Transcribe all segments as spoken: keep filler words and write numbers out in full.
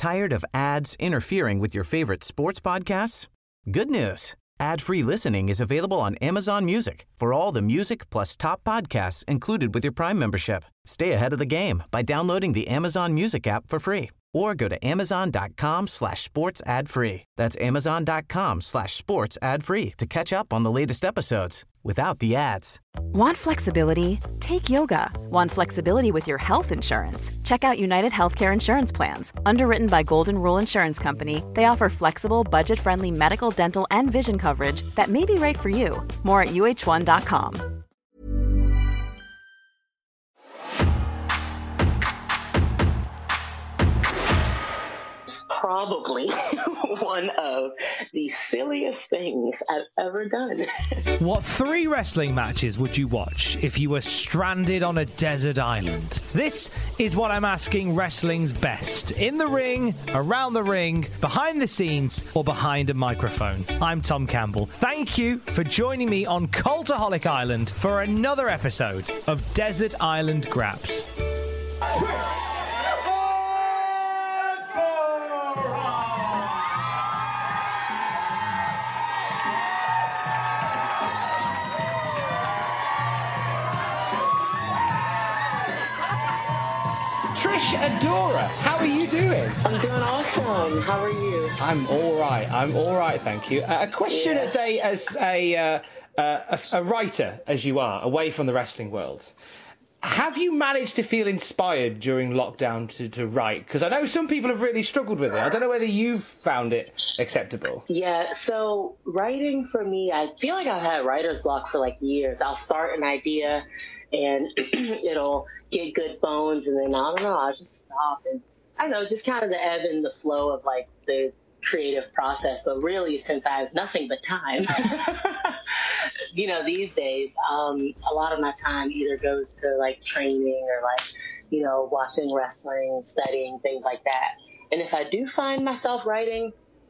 Tired of ads interfering with your favorite sports podcasts? Good news. Ad-free listening is available on Amazon Music for all the music plus top podcasts included with your Prime membership. Stay ahead of the game by downloading the Amazon Music app for free or go to amazon.com slash sports ad free. That's amazon.com slash sports ad free to catch up on the latest episodes without the ads. Want flexibility? Take yoga. Want flexibility with your health insurance? Check out United Healthcare Insurance Plans. Underwritten by Golden Rule Insurance Company, they offer flexible, budget-friendly medical, dental, and vision coverage that may be right for you. More at U H one dot com. Probably one of the silliest things I've ever done. What three wrestling matches would you watch if you were stranded on a desert island? This is what I'm asking wrestling's best. In the ring, around the ring, behind the scenes, or behind a microphone. I'm Tom Campbell. Thank you for joining me on Cultaholic Island for another episode of Desert Island Graps. Trish Adora, how are you doing? I'm doing awesome. How are you? I'm all right. I'm all right, thank you. Uh, a question Yeah. as a as a, uh, uh, a a writer as you are, away from the wrestling world. Have you managed to feel inspired during lockdown to, to write? Because I know some people have really struggled with it. I don't know whether you've found it acceptable. Yeah, so writing for me, I feel like I've had writer's block for like years. I'll start an idea and it'll get good bones, and then I don't know, I'll just stop. And I know, just kind of the ebb and the flow of like the creative process. But really, since I have nothing but time, you know, these days, um, a lot of my time either goes to like training or like, you know, watching wrestling, studying, things like that. And if I do find myself writing,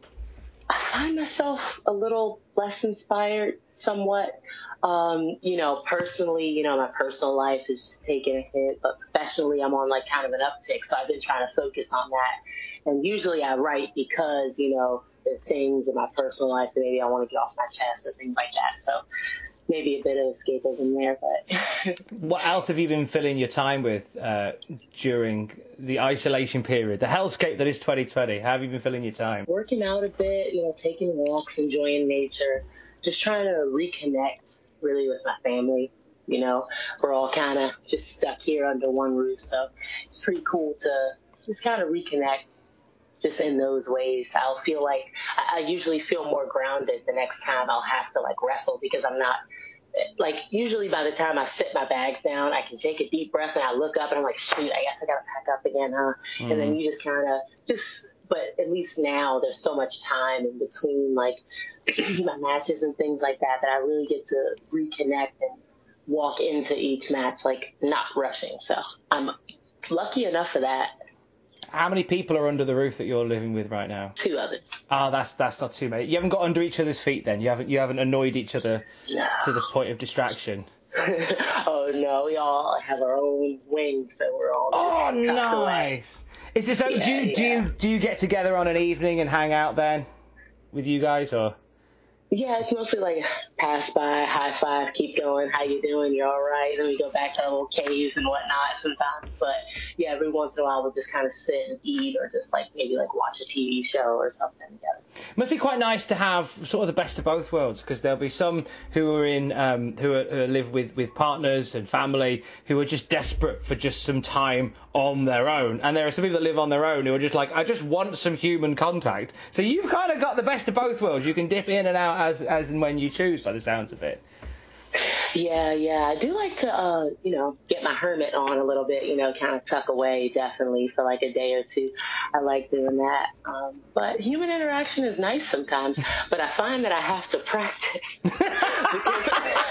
I find myself a little less inspired somewhat. Um, you know, personally, you know, my personal life is just taking a hit, but professionally I'm on like kind of an uptick. So I've been trying to focus on that. And usually I write because, you know, the things in my personal life that maybe I want to get off my chest or things like that. So maybe a bit of escapism there, but. What else have you been filling your time with uh, during the isolation period, the hellscape that is twenty twenty? How have you been filling your time? Working out a bit, you know, taking walks, enjoying nature, just trying to reconnect really with my family. You know, we're all kind of just stuck here under one roof, so it's pretty cool to just kind of reconnect just in those ways. I'll feel like I, I usually feel more grounded the next time I'll have to like wrestle, because I'm not like, usually by the time I sit my bags down, I can take a deep breath and I look up and I'm like, shoot, I guess I gotta pack up again, huh? Mm-hmm. And then you just kind of just, but at least now there's so much time in between like my matches and things like that, that I really get to reconnect and walk into each match like not rushing. So I'm lucky enough for that. How many people are under the roof that you're living with right now? Two others. Oh, that's that's not too many. You haven't got under each other's feet then? You haven't you haven't annoyed each other no. to the point of distraction? Oh no, we all have our own wing, so we're all oh tucked nice. Away. Is this so? Yeah, do you, yeah. do you do you get together on an evening and hang out then with you guys, or? Yeah, it's mostly like pass by, high five, keep going, how you doing, you're all right, then we go back to our little caves and whatnot sometimes, but yeah, every once in a while we'll just kind of sit and eat, or just like maybe like watch a T V show or something together. Must be quite nice to have sort of the best of both worlds, because there'll be some who are in um, who, are, who live with, with partners and family who are just desperate for just some time on their own, and there are some people that live on their own who are just like, I just want some human contact. So you've kind of got the best of both worlds. You can dip in and out as as and when you choose, by the sounds of it. Yeah, yeah, I do like to, uh, you know, get my hermit on a little bit, you know, kind of tuck away, definitely, for like a day or two. I like doing that. Um, but human interaction is nice sometimes, but I find that I have to practice. because,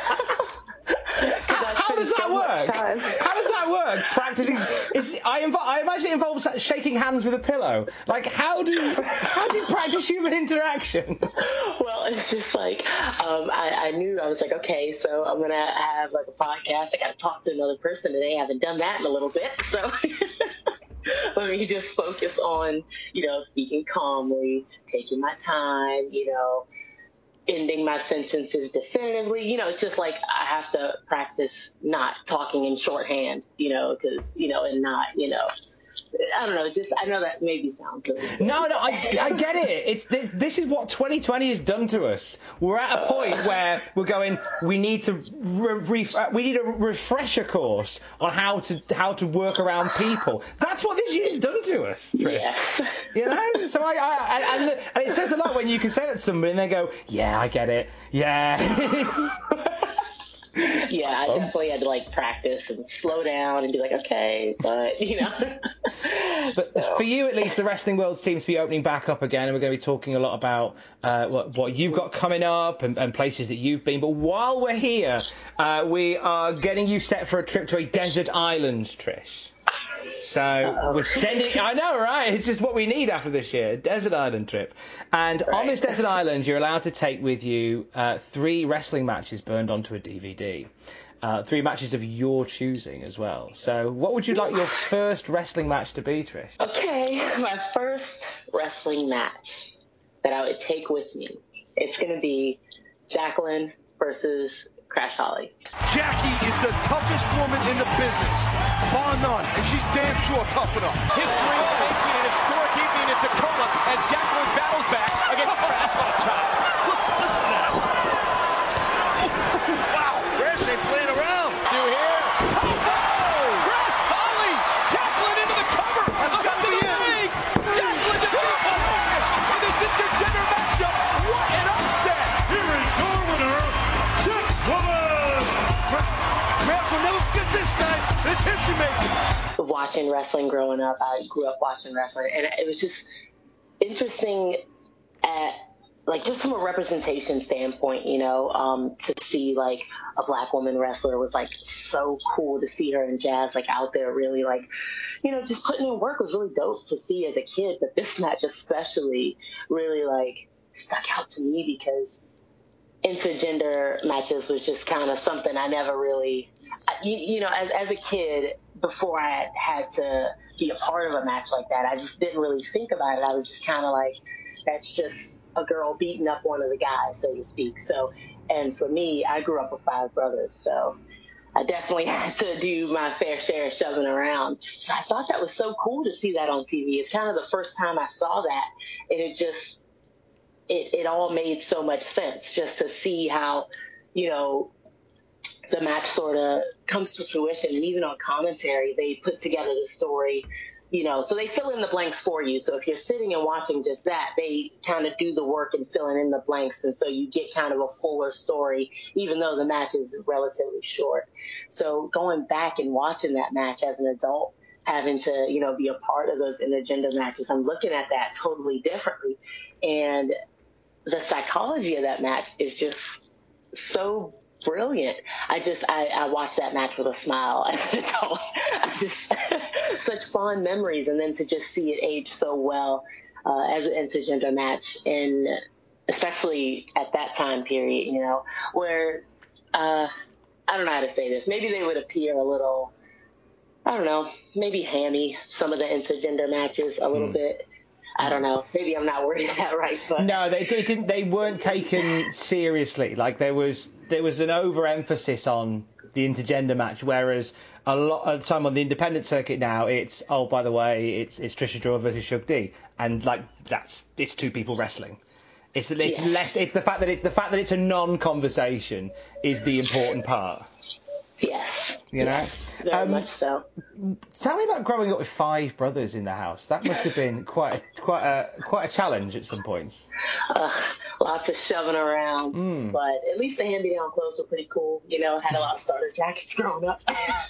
how, how does that so work? How does that work? Practicing? Is, I, inv- I imagine it involves shaking hands with a pillow. Like, how do how do you practice human interaction? Well, it's just like, um, I, I knew, I was like, okay, so I'm going to have like a podcast. I got to talk to another person today. I haven't done that in a little bit. So let me just focus on, you know, speaking calmly, taking my time, you know, ending my sentences definitively. You know, it's just like I have to practice not talking in shorthand, you know, because, you know, and not, you know, I don't know, just, I know that maybe sounds really silly. No, no, I, I get it. It's this, this is what twenty twenty has done to us. We're at a point uh, where we're going, we need to re- re- we need a refresher course on how to how to work around people. That's what this year's done to us, Trish. Yeah. You know? So I, I and, and it says a lot when you can say that to somebody and they go, yeah, I get it. Yeah. Yeah, I definitely had to like practice and slow down and be like, okay, but you know. But so. For you, at least, the wrestling world seems to be opening back up again, and we're going to be talking a lot about uh, what, what you've got coming up and, and places that you've been. But while we're here, uh, we are getting you set for a trip to a desert island, Trish. So Uh-oh. we're sending. I know, right? It's just what we need after this year, a desert island trip. And right. on this desert island, you're allowed to take with you uh, three wrestling matches burned onto a D V D. Uh, three matches of your choosing as well. So what would you like your first wrestling match to be, Trish? Okay, my first wrestling match that I would take with me, it's going to be Jacqueline versus Crash Holly. Jackie is the toughest woman in the business, bar none, and she's damn sure tough enough. History making an historic evening in Tacoma as Jacqueline battles back against Crash on top. Look, listen to that. Wow, Crash ain't playing around. You hear? Topo! Crash Holly! Jacqueline into the cover! That's got to be it! Jacqueline defeats Crash in this intergender matchup. What an upset! Here is your winner, Dick Woman! Crash will never forget this night. It's history making. Watching wrestling growing up, I grew up watching wrestling, and it was just interesting at, like, just from a representation standpoint, you know, um, to see, like, a black woman wrestler was, like, so cool to see her and Jazz, like, out there really, like, you know, just putting in work was really dope to see as a kid, but this match especially really, like, stuck out to me because intergender matches was just kind of something I never really, you, you know, as as a kid, before I had, had to be a part of a match like that, I just didn't really think about it. I was just kind of like, that's just a girl beating up one of the guys, so to speak. So, and for me, I grew up with five brothers, so I definitely had to do my fair share of shoving around. So I thought that was so cool to see that on T V. It's kind of the first time I saw that, and it just, it, it all made so much sense just to see how, you know, the match sort of comes to fruition. And even on commentary, they put together the story, you know, so they fill in the blanks for you. So if you're sitting and watching just that, they kind of do the work in filling in the blanks. And so you get kind of a fuller story, even though the match is relatively short. So going back and watching that match as an adult, having to, you know, be a part of those intergender matches, I'm looking at that totally differently. And the psychology of that match is just so brilliant. I just, I, I watched that match with a smile as an adult. I just, such fond memories. And then to just see it age so well uh, as an intergender match, and especially at that time period, you know, where, uh, I don't know how to say this. Maybe they would appear a little, I don't know, maybe hammy, some of the intergender matches a little mm. bit. I don't know. Maybe I'm not wording that right, but no, they, they didn't. They weren't taken seriously. Like there was, there was an overemphasis on the intergender match, whereas a lot of the time on the independent circuit now, it's oh, by the way, it's it's Trish Adora versus Shug D, and like that's it's two people wrestling. It's it's yes. less. It's the fact that it's the fact that it's a non-conversation is the important part. Yes. You know? Yes, very um, much so. Tell me about growing up with five brothers in the house. That must have been quite a, quite a quite a challenge at some points. Uh, lots of shoving around, mm. but at least the hand-me-down clothes were pretty cool. You know, had a lot of starter jackets growing up.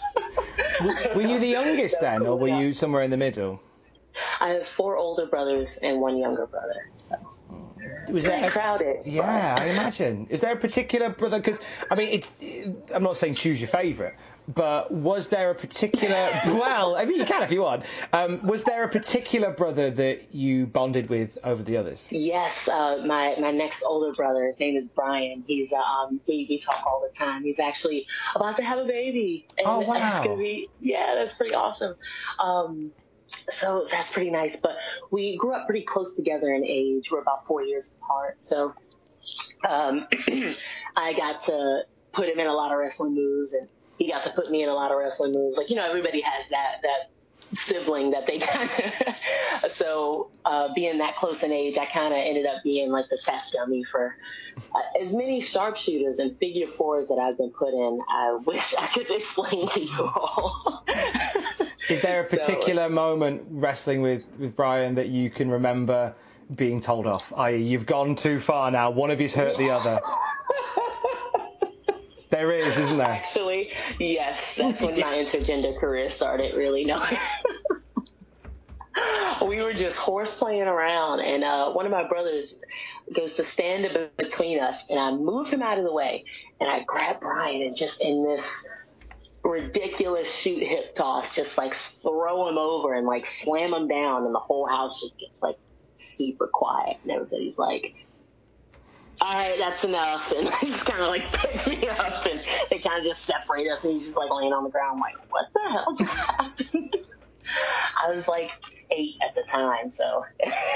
Were you the youngest so then, cool, or were yeah. you somewhere in the middle? I have four older brothers and one younger brother. So. Was that crowded? Yeah, I imagine. Is there a particular brother? Because I mean, it's. I'm not saying choose your favourite, but was there a particular? Well, I mean, you can if you want. Um, was there a particular brother that you bonded with over the others? Yes, uh, my my next older brother. His name is Brian. He's um we, we talk all the time. He's actually about to have a baby. And oh wow! It's gonna be, yeah, that's pretty awesome. Um, so that's pretty nice. But we grew up pretty close together in age. We're about four years apart. So um, I got to put him in a lot of wrestling moves, and he got to put me in a lot of wrestling moves. Like, you know, everybody has that that sibling that they kind of. So uh, being that close in age, I kind of ended up being like the test dummy for uh, as many sharpshooters and figure fours that I've been put in. I wish I could explain to you all. Is there a particular so, moment wrestling with, with Brian that you can remember being told off? that is, you've gone too far now. One of you's hurt the other. There is, isn't there? Actually, yes. That's when my intergender career started, really. No. We were just horse playing around, and uh, one of my brothers goes to stand in between us, and I moved him out of the way, and I grabbed Brian, and just in this ridiculous shoot hip toss, just like throw him over and like slam him down, and the whole house just gets like super quiet, and everybody's like, all right, that's enough. And he just kind of like picked me up, and they kind of just separate us, and he's just like laying on the ground like, what the hell just happened? I was like eight at the time, so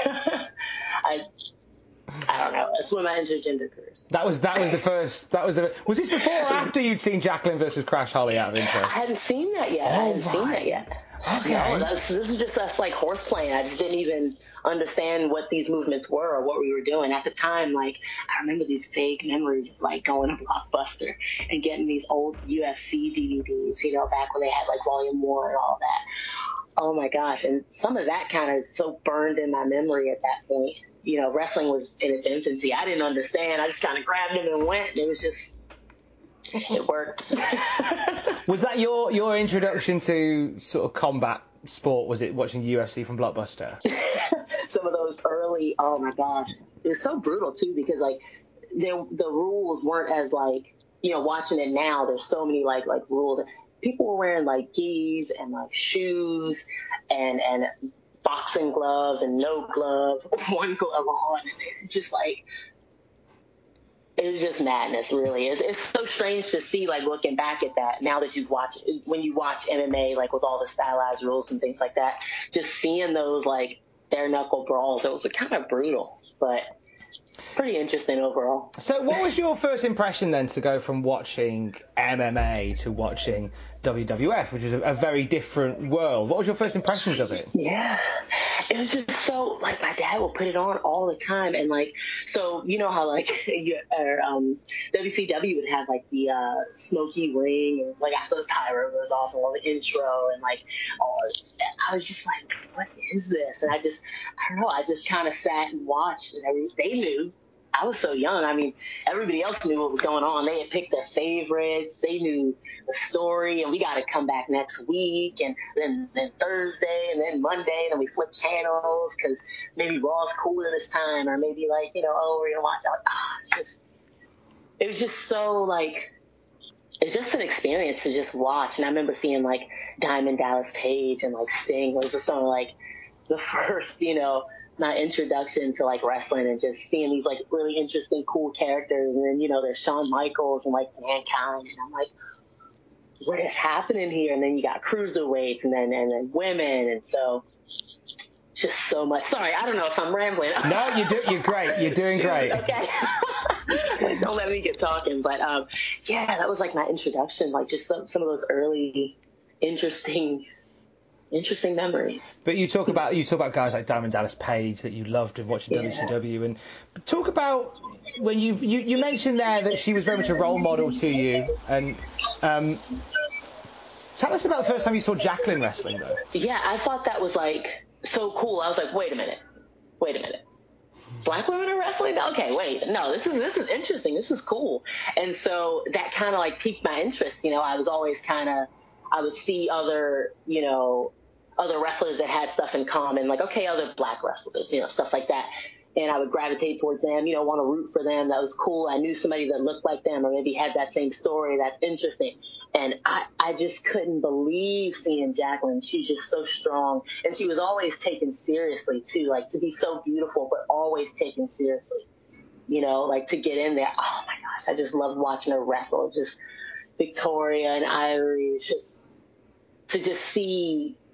I I don't know. That's when my intergender careers. That was that was the first. That was the, was this before or after you'd seen Jacqueline versus Crash Holly out of interest? I hadn't seen that yet. Oh I hadn't my. seen that yet. Okay. No, that's, this is just us like horse playing. I just didn't even understand what these movements were or what we were doing at the time. Like, I remember these vague memories of like going to Blockbuster and getting these old U F C D V Ds, you know, back when they had like Volume One and all that. Oh my gosh! And some of that kind of so burned in my memory at that point. You know, wrestling was in its infancy. I didn't understand. I just kind of grabbed him and went. And it was just. It worked. Was that your, your introduction to sort of combat sport? Was it watching U F C from Blockbuster? Some of those early, oh my gosh. It was so brutal too, because like the the rules weren't as like, you know, watching it now, there's so many like like rules. People were wearing like gis and like shoes and and boxing gloves and no glove, one glove on, and just like it was just madness, really. It's, it's so strange to see, like, looking back at that, now that you've watched, when you watch M M A, like, with all the stylized rules and things like that, just seeing those, like, bare-knuckle brawls, it was kind of brutal, but pretty interesting overall. So what was your first impression, then, to go from watching M M A to watching W W F, which is a, a very different world? What was your first impressions of it? Yeah, it was just so, like, my dad would put it on all the time, and, like, so, you know how, like, you, or, um, W C W would have, like, the uh, smoky ring, and, like, after the pyro goes off, and all the intro, and, like, all, I was just like, what is this? And I just, I don't know, I just kind of sat and watched, and every, they knew. I was so young. I mean, everybody else knew what was going on. They had picked their favorites. They knew the story, and we got to come back next week, and then, then Thursday, and then Monday, and then we flip channels because maybe Raw's cooler this time, or maybe like, you know, oh, we're gonna watch that. Like, oh, it's just, it was just so like, it was just an experience to just watch. And I remember seeing like Diamond Dallas Page and like Sting was just some like the first, you know, my introduction to like wrestling, and just seeing these like really interesting, cool characters. And then, you know, there's Shawn Michaels and like Mankind, and I'm like, what is happening here? And then you got cruiserweights, and then and then women, and so just so much. Sorry, I don't know if I'm rambling. No, you do. You're great. You're doing great. Okay. Don't let me get talking. But um, yeah, that was like my introduction. Like just some some of those early, interesting. Interesting memories. But you talk about you talk about guys like Diamond Dallas Page that you loved in watching yeah. W C W, and talk about when you you you mentioned there that she was very much a role model to you, and um, tell us about the first time you saw Jacqueline wrestling though. Yeah, I thought that was like so cool. I was like, wait a minute, wait a minute. Black women are wrestling? Okay, wait, no, this is this is interesting. This is cool. And so that kind of like piqued my interest. You know, I was always kind of I would see other you know. other wrestlers that had stuff in common, like, okay, other black wrestlers, you know, stuff like that. And I would gravitate towards them, you know, want to root for them. That was cool. I knew somebody that looked like them or maybe had that same story. That's interesting. And I, I just couldn't believe seeing Jacqueline. She's just so strong. And she was always taken seriously, too, like to be so beautiful, but always taken seriously, you know, like to get in there. Oh, my gosh, I just loved watching her wrestle. Just Victoria and Ivory, just to just see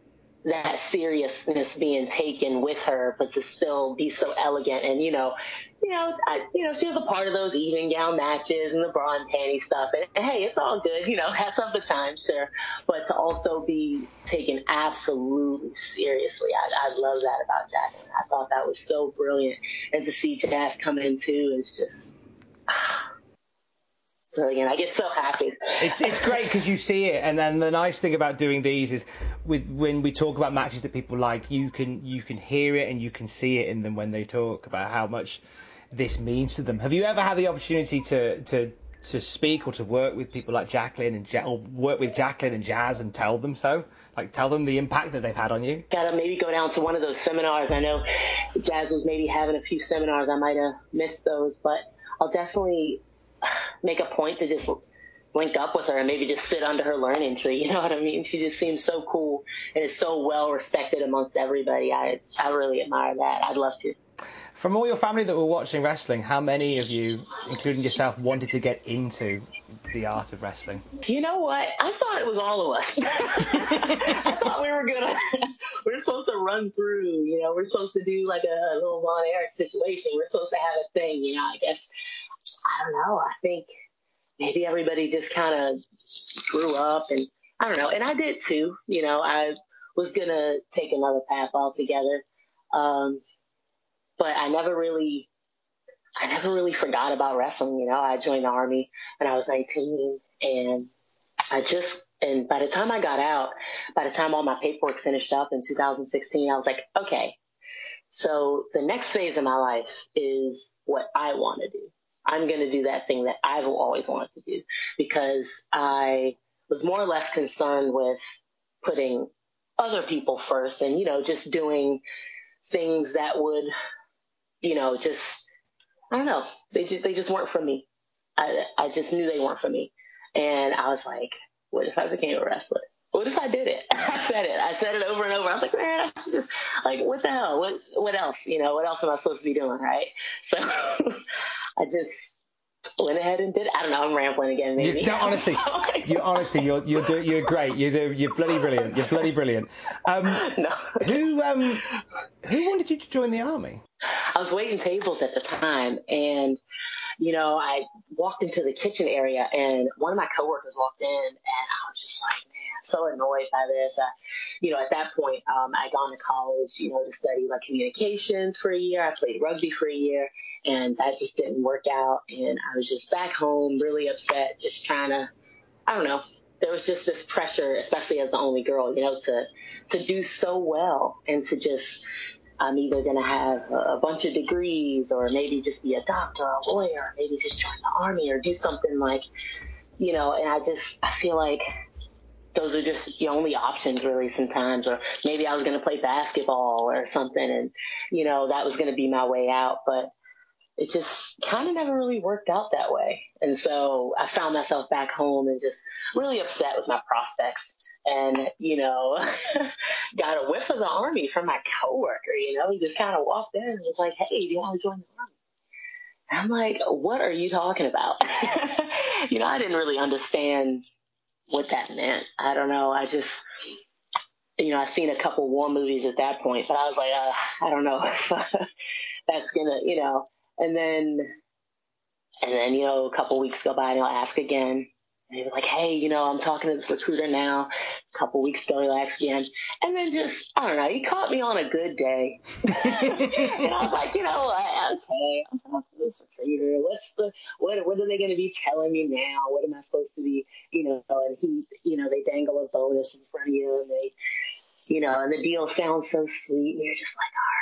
that seriousness being taken with her, but to still be so elegant. And, you know, you know, I, you know, she was a part of those evening gown matches and the bra and panty stuff. And, and hey, it's all good, you know, have some of the time, sure. But to also be taken absolutely seriously, I, I love that about Jacqueline. I thought that was so brilliant. And to see Jazz come in too is just ah, brilliant. I get so happy. It's it's great because you see it, and then the nice thing about doing these is, with when we talk about matches that people like, you can you can hear it and you can see it in them when they talk about how much this means to them. Have you ever had the opportunity to to to speak or to work with people like Jacqueline and ja- or work with Jacqueline and Jazz and tell them so, like tell them the impact that they've had on you? Gotta maybe go down to one of those seminars. I know Jazz was maybe having a few seminars. I might have missed those, but I'll definitely make a point to just link up with her and maybe just sit under her learning tree. You know what I mean? She just seems so cool and is so well respected amongst everybody. I I really admire that. I'd love to. From all your family that were watching wrestling, how many of you, including yourself, wanted to get into the art of wrestling? You know what? I thought it was all of us. I thought we were gonna we we're supposed to run through, you know, we're supposed to do like a, a little Von Erich situation. We're supposed to have a thing, you know, I guess. I don't know. I think maybe everybody just kind of grew up, and I don't know. And I did too. You know, I was going to take another path altogether. Um, but I never really, I never really forgot about wrestling. You know, I joined the Army when I was nineteen, and I just, and by the time I got out, by the time all my paperwork finished up in two thousand sixteen, I was like, okay, so the next phase of my life is what I want to do. I'm going to do that thing that I've always wanted to do, because I was more or less concerned with putting other people first and, you know, just doing things that would, you know, just, I don't know, they just, they just weren't for me. I, I just knew they weren't for me. And I was like, what if I became a wrestler? What if I did it? I said it. I said it over and over. I was like, man, I should just, like, what the hell? What what else? You know, what else am I supposed to be doing, right? So I just went ahead and did it. I don't know. I'm rambling again, maybe. You, no, honestly, you honestly, you're you're do, you're great. You do you're bloody brilliant. You're bloody brilliant. Um, no. Who um who wanted you to join the Army? I was waiting tables at the time, and you know, I walked into the kitchen area, and one of my coworkers walked in, and I was just like, man, I'm so annoyed by this. I, you know, at that point, um, I'd gone to college, you know, to study like communications for a year. I played rugby for a year, and that just didn't work out. And I was just back home, really upset, just trying to, I don't know. There was just this pressure, especially as the only girl, you know, to to do so well and to just, I'm either going to have a bunch of degrees or maybe just be a doctor or a lawyer, or maybe just join the Army or do something like, you know, and I just, I feel like those are just the only options really sometimes. Or maybe I was going to play basketball or something, and, you know, that was going to be my way out. But it just kind of never really worked out that way. And so I found myself back home and just really upset with my prospects. And, you know, got a whiff of the Army from my coworker, you know, he just kind of walked in and was like, hey, do you want to join the Army? And I'm like, what are you talking about? You know, I didn't really understand what that meant. I don't know. I just, you know, I've seen a couple war movies at that point, but I was like, uh, I don't know if that's going to, you know, and then, and then, you know, a couple weeks go by and I'll ask again. And he was like, hey, you know, I'm talking to this recruiter now. A couple weeks ago, he asked again. And then just, I don't know, he caught me on a good day. And I was like, you know, I, okay, I'm talking to this recruiter. What's the, what, what are they going to be telling me now? What am I supposed to be, you know, and he, you know, they dangle a bonus in front of you and they, you know, and the deal sounds so sweet. And you're just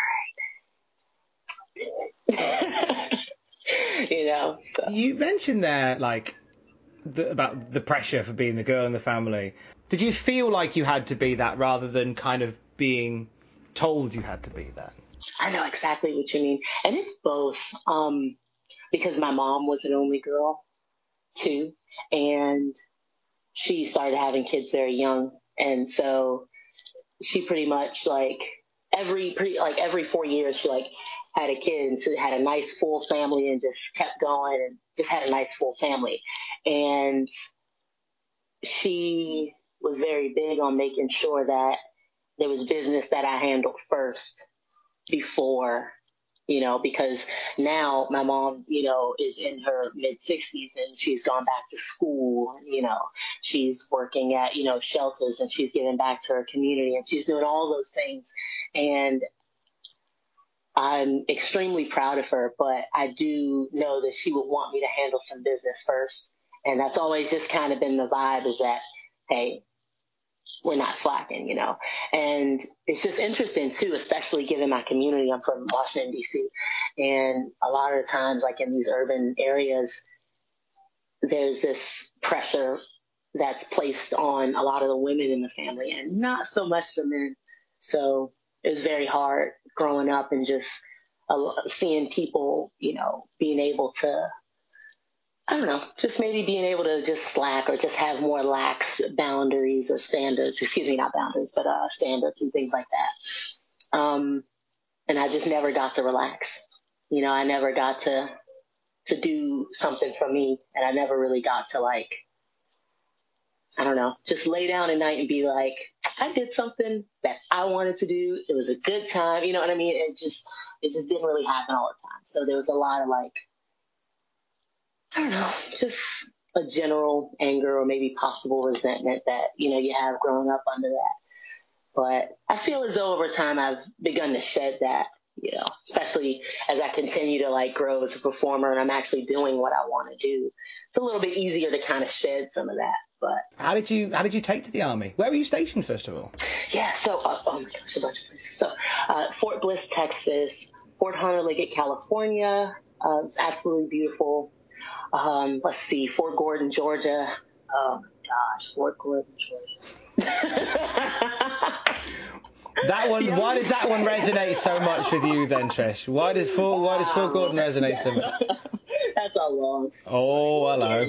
like, all right, do it. You know, so. You mentioned there, like, The, about the pressure for being the girl in the family. Did you feel like you had to be that rather than kind of being told you had to be that? I know exactly what you mean. And it's both, um, because my mom was an only girl too, and she started having kids very young. And so she pretty much like every, pretty, like every four years, she like had a kid and so had a nice full family and just kept going and just had a nice full family. And she was very big on making sure that there was business that I handled first before, you know, because now my mom, you know, is in her mid sixties and she's gone back to school, you know, she's working at, you know, shelters and she's giving back to her community and she's doing all those things. And I'm extremely proud of her, but I do know that she would want me to handle some business first. And that's always just kind of been the vibe, is that, hey, we're not slacking, you know. And it's just interesting, too, especially given my community. I'm from Washington, D C, and a lot of the times, like in these urban areas, there's this pressure that's placed on a lot of the women in the family and not so much the men. So it was very hard growing up and just uh, seeing people, you know, being able to, I don't know, just maybe being able to just slack or just have more lax boundaries or standards, excuse me, not boundaries, but uh, standards and things like that. Um, and I just never got to relax. You know, I never got to, to do something for me. And I never really got to, like, I don't know, just lay down at night and be like, I did something that I wanted to do. It was a good time. You know what I mean? It just, it just didn't really happen all the time. So there was a lot of, like, I don't know, just a general anger or maybe possible resentment that, you know, you have growing up under that. But I feel as though over time I've begun to shed that, you know, especially as I continue to, like, grow as a performer and I'm actually doing what I want to do. It's a little bit easier to kind of shed some of that. But how did you how did you take to the Army? Where were you stationed, first of all? Yeah, so uh, oh my gosh, a bunch of places. So uh, Fort Bliss, Texas, Fort Hunter Liggett, California. Uh, it's absolutely beautiful. Um, let's see, Fort Gordon, Georgia. Oh my gosh, Fort Gordon, Georgia. That one. Yeah, why does that one resonate so much with you, then, Trish? Why does Fort Why does Fort Gordon resonate so much? That's a long. Oh, hello.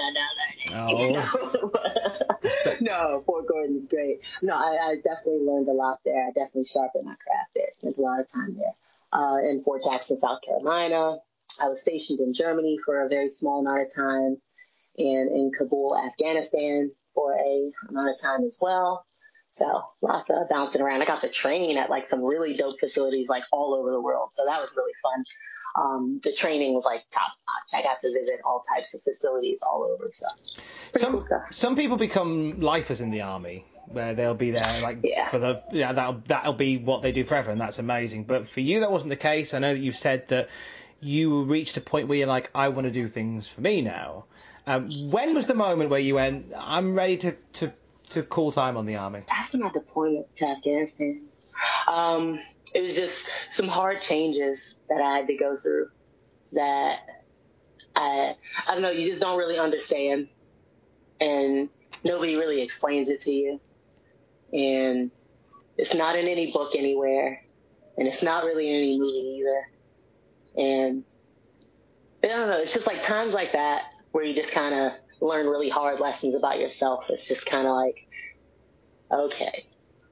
Oh. No, Fort Gordon's great. No, I, I definitely learned a lot there. I definitely sharpened my craft there. Spent a lot of time there. Uh, in Fort Jackson, South Carolina. I was stationed in Germany for a very small amount of time, and in Kabul, Afghanistan for a amount of time as well. So lots of bouncing around. I got to train at, like, some really dope facilities, like, all over the world. So that was really fun. Um, the training was, like, top notch. I got to visit all types of facilities all over. So some cool stuff. Some people become lifers in the Army, where they'll be there, like, yeah. for the yeah that'll that'll be what they do forever, and that's amazing. But for you, that wasn't the case. I know that you've said that you reached a point where you're like, I want to do things for me now. Um, when was the moment where you went, I'm ready to, to, to call time on the Army? After my deployment to Afghanistan, um, it was just some hard changes that I had to go through that I, I don't know, you just don't really understand, and nobody really explains it to you. And it's not in any book anywhere, and it's not really in any movie either. And I don't know, it's just like times like that where you just kind of learn really hard lessons about yourself. It's just kind of like, okay.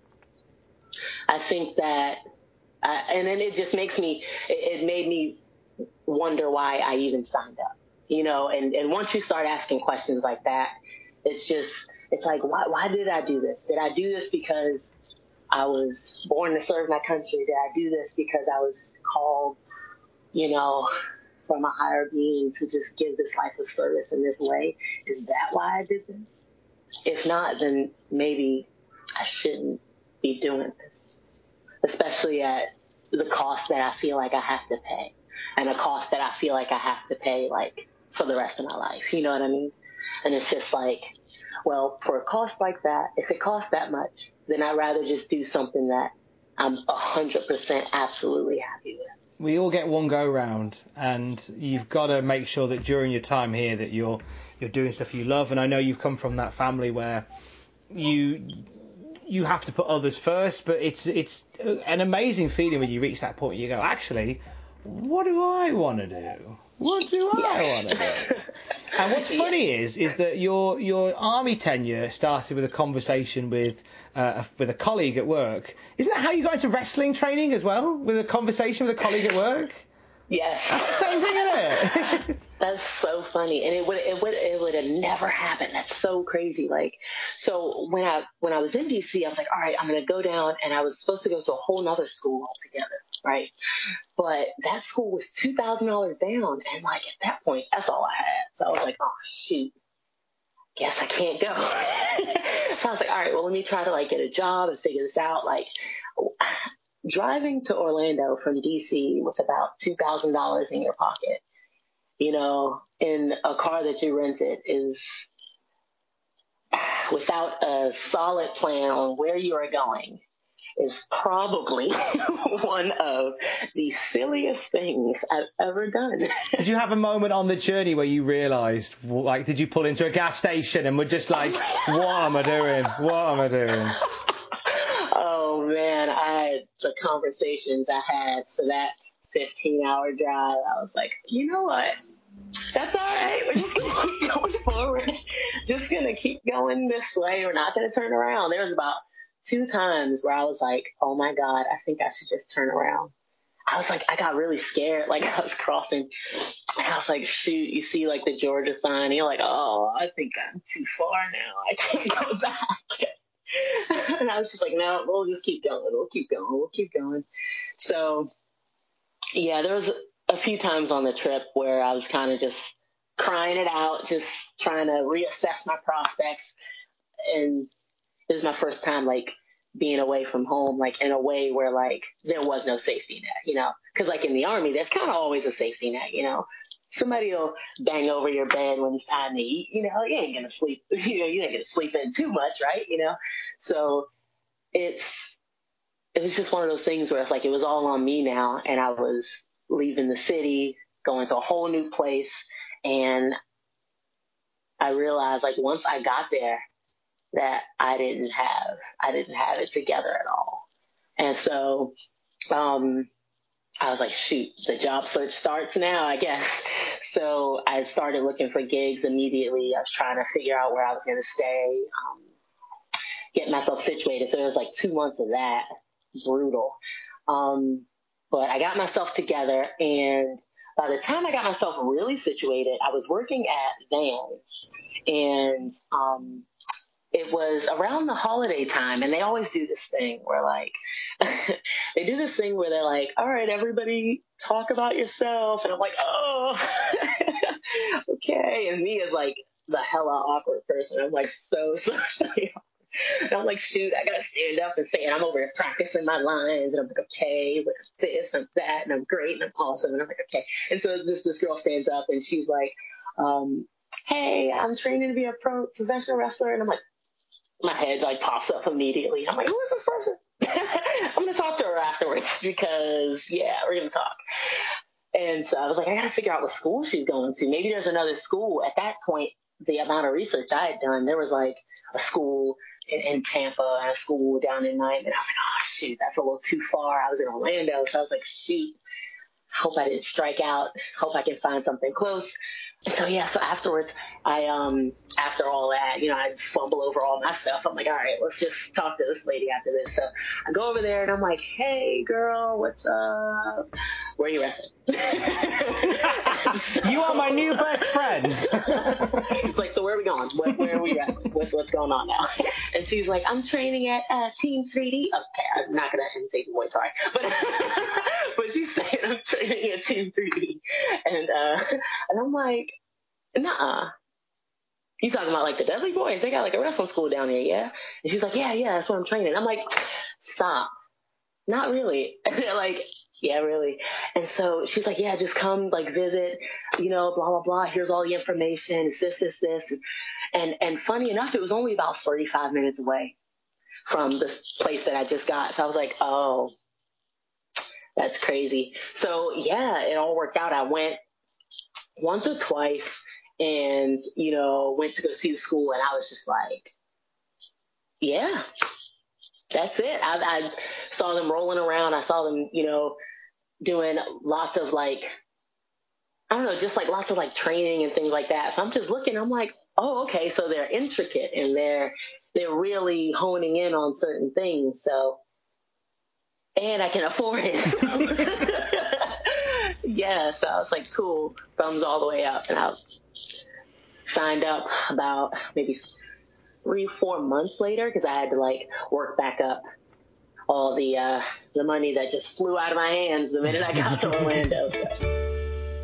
I think that, I, and then it just makes me, it, it made me wonder why I even signed up, you know, and, and once you start asking questions like that, it's just, it's like, why, why did I do this? Did I do this because I was born to serve my country? Did I do this because I was called, you know, from a higher being to just give this life of service in this way? Is that why I did this? If not, then maybe I shouldn't be doing this, especially at the cost that I feel like I have to pay, and a cost that I feel like I have to pay, like, for the rest of my life. You know what I mean? And it's just like, well, for a cost like that, if it costs that much, then I'd rather just do something that I'm one hundred percent absolutely happy with. We all get one go round, and you've got to make sure that during your time here that you're you're doing stuff you love. And I know you've come from that family where you you have to put others first, but it's it's an amazing feeling when you reach that point. You go, actually, what do I want to do? What do I want to do? And what's funny is is that your your Army tenure started with a conversation with uh, with a colleague at work. Isn't that how you got into wrestling training as well? With a conversation with a colleague at work? Yes. That's the same thing, isn't it? That's so funny, and it would it would it would have never happened. That's so crazy. Like, so when I when I was in D C, I was like, all right, I'm gonna go down, and I was supposed to go to a whole nother school altogether, right? But that school was two thousand dollars down, and like at that point, that's all I had. So I was like, oh shoot, guess I can't go. So I was like, all right, well let me try to like get a job and figure this out. Like, driving to Orlando from D C with about two thousand dollars in your pocket, you know, in a car that you rented, is without a solid plan on where you are going, is probably one of the silliest things I've ever done. Did you have a moment on the journey where you realised, like, did you pull into a gas station and were just like, what am I doing? What am I doing? Oh man, I had the conversations I had for that fifteen hour drive. I was like, you know what? That's all right. We're just going to keep going forward. Just going to keep going this way. We're not going to turn around. There was about two times where I was like, oh my God, I think I should just turn around. I was like, I got really scared. Like I was crossing and I was like, shoot, you see like the Georgia sign. And you're like, oh, I think I'm too far now. I can't go back. And I was just like, no, we'll just keep going. We'll keep going. We'll keep going. So yeah, there was a few times on the trip where I was kind of just crying it out, just trying to reassess my prospects. And it was my first time, like, being away from home, like, in a way where, like, there was no safety net, you know? Because, like, in the Army, there's kind of always a safety net, you know? Somebody will bang over your bed when it's time to eat, you know? You ain't going to sleep, you know, you ain't going to sleep in too much, right? You know? So it's, it was just one of those things where it's like, it was all on me now, and I was leaving the city, going to a whole new place, and I realized, like, once I got there, that I didn't have, I didn't have it together at all. And so, um, I was like, shoot, the job search starts now, I guess. So I started looking for gigs immediately. I was trying to figure out where I was going to stay, um, get myself situated. So it was like two months of that, brutal. Um, but I got myself together, and by the time I got myself really situated, I was working at Vans, and, um, it was around the holiday time, and they always do this thing where, like, they do this thing where they're like, all right, everybody talk about yourself. And I'm like, oh, okay. And me as, like, the hella awkward person, I'm like, so, so, and I'm like, shoot, I got to stand up and say it. I'm over here practicing my lines, and I'm like, okay, look at this and that, and I'm great, and I'm awesome. And I'm like, okay. And so this, this girl stands up, and she's like, um, hey, I'm training to be a pro professional wrestler. And I'm like, my head like pops up immediately. I'm like, who is this person? I'm going to talk to her afterwards because, yeah, we're going to talk. And so I was like, I got to figure out what school she's going to. Maybe there's another school. At that point, the amount of research I had done, there was like a school in, in Tampa and a school down in Miami. And I was like, oh, shoot, that's a little too far. I was in Orlando. So I was like, shoot, hope I didn't strike out. Hope I can find something close. And so, yeah, so afterwards, I, um, after all that, you know, I fumble over all my stuff. I'm like, all right, let's just talk to this lady after this. So I go over there and I'm like, hey, girl, what's up? Where are you wrestling? You are my new best friend. It's like, so where are we going? Where, where are we wrestling? What's, what's going on now? And she's like, I'm training at uh, Team three D. Okay, I'm not going to imitate the voice, sorry. But, but she's saying I'm training at Team three D. And, uh, and I'm like, nuh-uh. You talking about like the Dudley Boys? They got like a wrestling school down there, yeah? And she's like, yeah, yeah, that's what I'm training. I'm like, stop. Not really. And they're like, yeah, really. And so she's like, yeah, just come like visit, you know, blah, blah, blah. Here's all the information. It's this, this, this. And, and funny enough, it was only about thirty-five minutes away from this place that I just got. So I was like, oh, that's crazy. So yeah, it all worked out. I went once or twice and, you know, went to go see the school, and I was just like, yeah, that's it. I, I saw them rolling around. I saw them, you know, doing lots of like, I don't know, just like lots of like training and things like that. So I'm just looking, I'm like, oh, okay. So they're intricate and they're, they're really honing in on certain things. So, and I can afford it. Yeah, so I was like, cool, thumbs all the way up. And I was signed up about maybe three, four months later because I had to like work back up all the uh, the money that just flew out of my hands the minute I got to Orlando. So.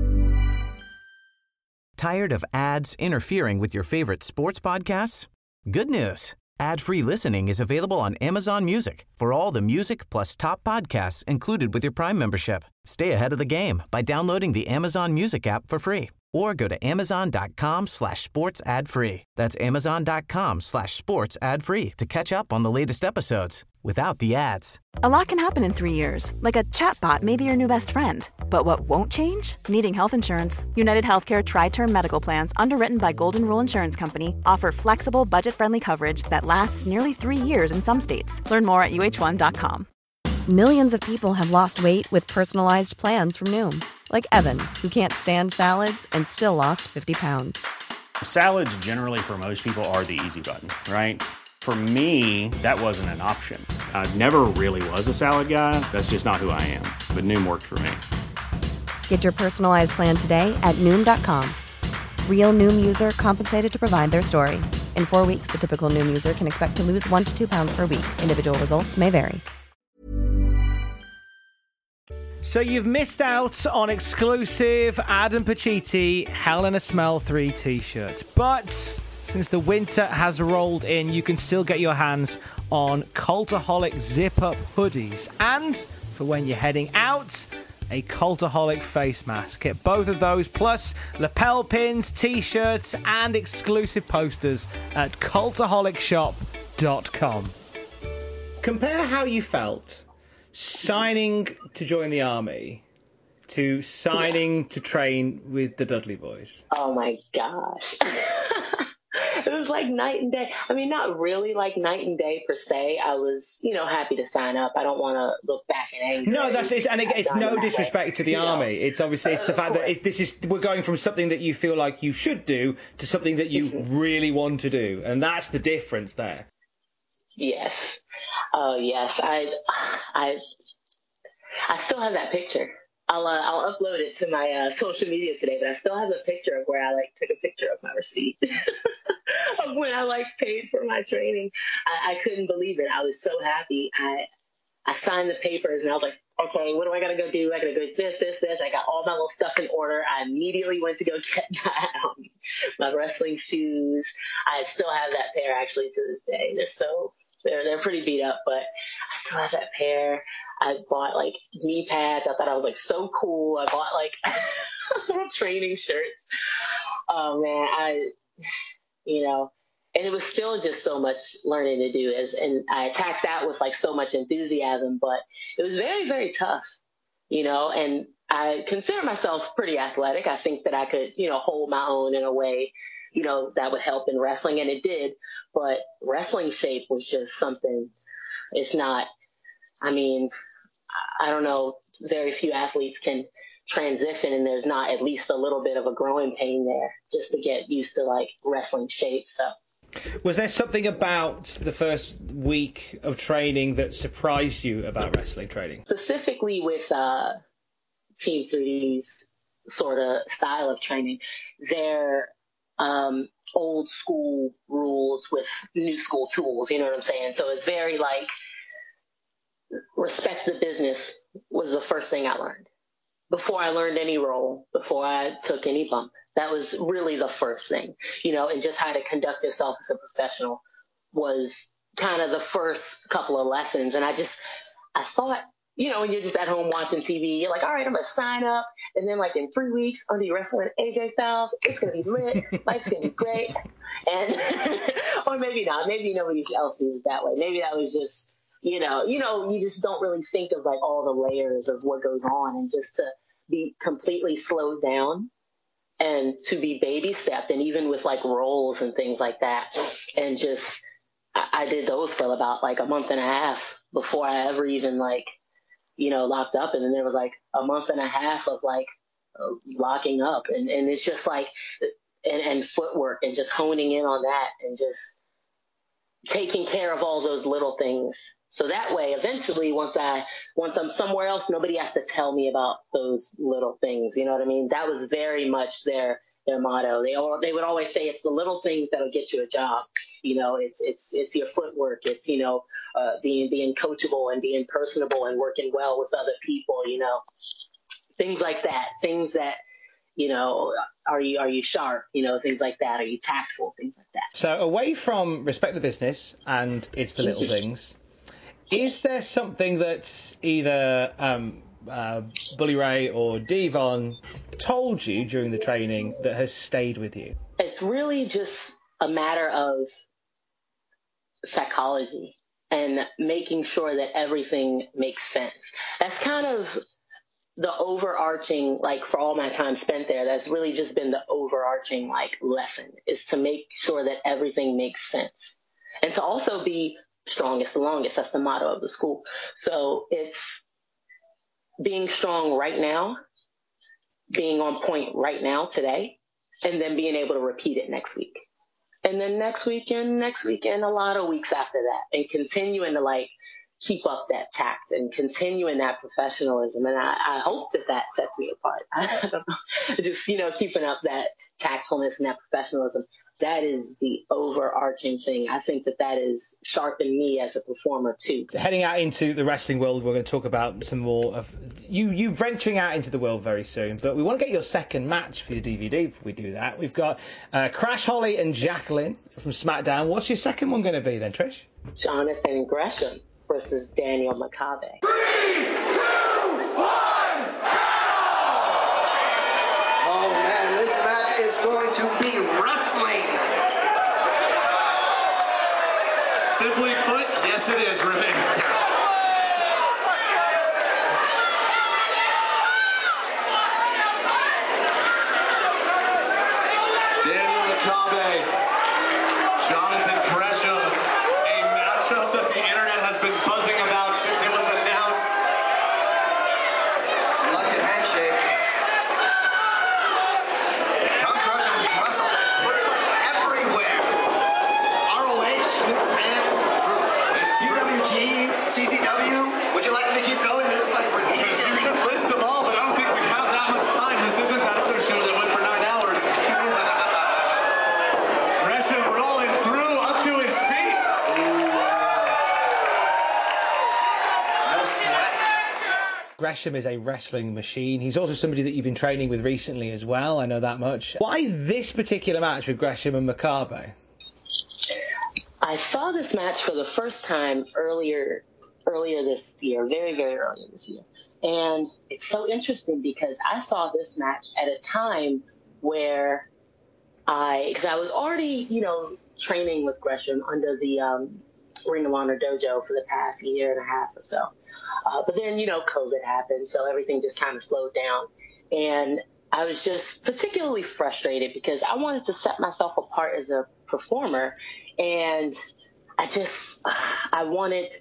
Tired of ads interfering with your favorite sports podcasts? Good news. Ad-free listening is available on Amazon Music for all the music plus top podcasts included with your Prime membership. Stay ahead of the game by downloading the Amazon Music app for free or go to amazon.com slash sports ad free. That's amazon.com slash sports ad free to catch up on the latest episodes without the ads. A lot can happen in three years, like a chatbot may be your new best friend. But what won't change? Needing health insurance. United Healthcare Tri-Term Medical Plans, underwritten by Golden Rule Insurance Company, offer flexible, budget-friendly coverage that lasts nearly three years in some states. Learn more at U H one dot com. Millions of people have lost weight with personalized plans from Noom. Like Evan, who can't stand salads and still lost fifty pounds. Salads generally for most people are the easy button, right? For me, that wasn't an option. I never really was a salad guy. That's just not who I am. But Noom worked for me. Get your personalized plan today at Noom dot com. Real Noom user compensated to provide their story. In four weeks, the typical Noom user can expect to lose one to two pounds per week. Individual results may vary. So you've missed out on exclusive Adam Pacitti Hell in a Smell three t-shirts. But since the winter has rolled in, you can still get your hands on Cultaholic zip-up hoodies. And for when you're heading out, a Cultaholic face mask. Get both of those, plus lapel pins, t-shirts, and exclusive posters at cultaholic shop dot com. Compare how you felt signing to join the army to signing yeah. to train with the Dudley Boys. Oh my gosh. It was like night and day. I mean, not really like night and day per se. I was, you know, happy to sign up. I don't want to look back and angry. No, that's it. And it, it's no disrespect to the you army. know? It's obviously it's the fact that it, this is we're going from something that you feel like you should do to something that you mm-hmm. really want to do, and that's the difference there. Yes. Oh yes. I, I, I still have that picture. I'll uh, I'll upload it to my uh, social media today, but I still have a picture of where I like took a picture of my receipt of when I like paid for my training. I, I couldn't believe it. I was so happy. I I signed the papers and I was like, okay, what do I gotta go do? I gotta go this, this, this. I got all my little stuff in order. I immediately went to go get my, um, my wrestling shoes. I still have that pair actually to this day. They're so they're they're pretty beat up, but I still have that pair. I bought like knee pads. I thought I was like so cool. I bought like little training shirts. Oh man, I, you know, and it was still just so much learning to do as, and I attacked that with like so much enthusiasm, but it was very, very tough, you know, and I consider myself pretty athletic. I think that I could, you know, hold my own in a way, you know, that would help in wrestling, and it did, but wrestling shape was just something, it's not, I mean, I don't know, very few athletes can transition and there's not at least a little bit of a growing pain there just to get used to like wrestling shape. So was there something about the first week of training that surprised you about wrestling training? Specifically with uh, Team three D's sort of style of training, they're um, old school rules with new school tools, you know what I'm saying? So it's very like, respect the business was the first thing I learned. Before I learned any role, before I took any bump, that was really the first thing, you know, and just how to conduct yourself as a professional was kind of the first couple of lessons. And I just, I thought, you know, when you're just at home watching T V, you're like, all right, I'm going to sign up. And then like in three weeks, I'm going to be wrestling A J Styles. It's going to be lit. Life's going to be great. And, or maybe not. Maybe nobody else sees it that way. Maybe that was just, You know, you know, you just don't really think of like all the layers of what goes on, and just to be completely slowed down and to be baby stepped, and even with like roles and things like that. And just, I, I did those for about like a month and a half before I ever even like, you know, locked up. And then there was like a month and a half of like uh, locking up. And, and it's just like, and, and footwork and just honing in on that and just, taking care of all those little things. So that way, eventually, once I, once I'm somewhere else, nobody has to tell me about those little things. You know what I mean? That was very much their, their motto. They all, they would always say it's the little things that'll get you a job. You know, it's, it's, it's your footwork. It's, you know, uh, being, being coachable and being personable and working well with other people, you know, things like that, things that, you know, are you, are you sharp? You know, things like that. Are you tactful? Things like that. So away from respect the business and it's the little things, is there something that either um, uh, Bully Ray or Devon told you during the training that has stayed with you? It's really just a matter of psychology and making sure that everything makes sense. That's kind of the overarching, like for all my time spent there, that's really just been the overarching like lesson, is to make sure that everything makes sense and to also be strongest the longest. That's the motto of the school. So it's being strong right now, being on point right now today, and then being able to repeat it next week. And then next weekend, next weekend, a lot of weeks after that, and continuing to like keep up that tact and continuing that professionalism. And I, I hope that that sets me apart. I don't know. Just, you know, keeping up that tactfulness and that professionalism. That is the overarching thing. I think that that is sharpened me as a performer too. Heading out into the wrestling world, we're going to talk about some more of you, you venturing out into the world very soon. But we want to get your second match for your D V D before we do that. We've got uh, Crash Holly and Jacqueline from SmackDown. What's your second one going to be then, Trish? Jonathan Gresham versus Daniel Makabe. Three, two, one, go! Oh man, this match is going to be wrestling. Simply put, yes it is, Ray. Daniel Makabe, Jonathan Gresham, a matchup that the internet has been buzzing about since it was announced. Reluctant handshake. John Gresham has wrestled pretty much everywhere. R O H, New Japan, U W G, C C W. Would you like me to keep going? This is like ridiculous. You can list them all, but I don't think we have that much time. This isn't that other show that went for nine hours. Gresham rolling through up to his feet. No sweat. Gresham is a wrestling machine. He's also somebody that you've been training with recently as well. I know that much. Why this particular match with Gresham and Makabe? I saw this match for the first time earlier earlier this year, very, very early this year. And it's so interesting because I saw this match at a time where I, because I was already, you know, training with Gresham under the um, Ring of Honor dojo for the past year and a half or so. Uh, but then, you know, COVID happened, so everything just kind of slowed down. And I was just particularly frustrated because I wanted to set myself apart as a performer. And I just, I wanted,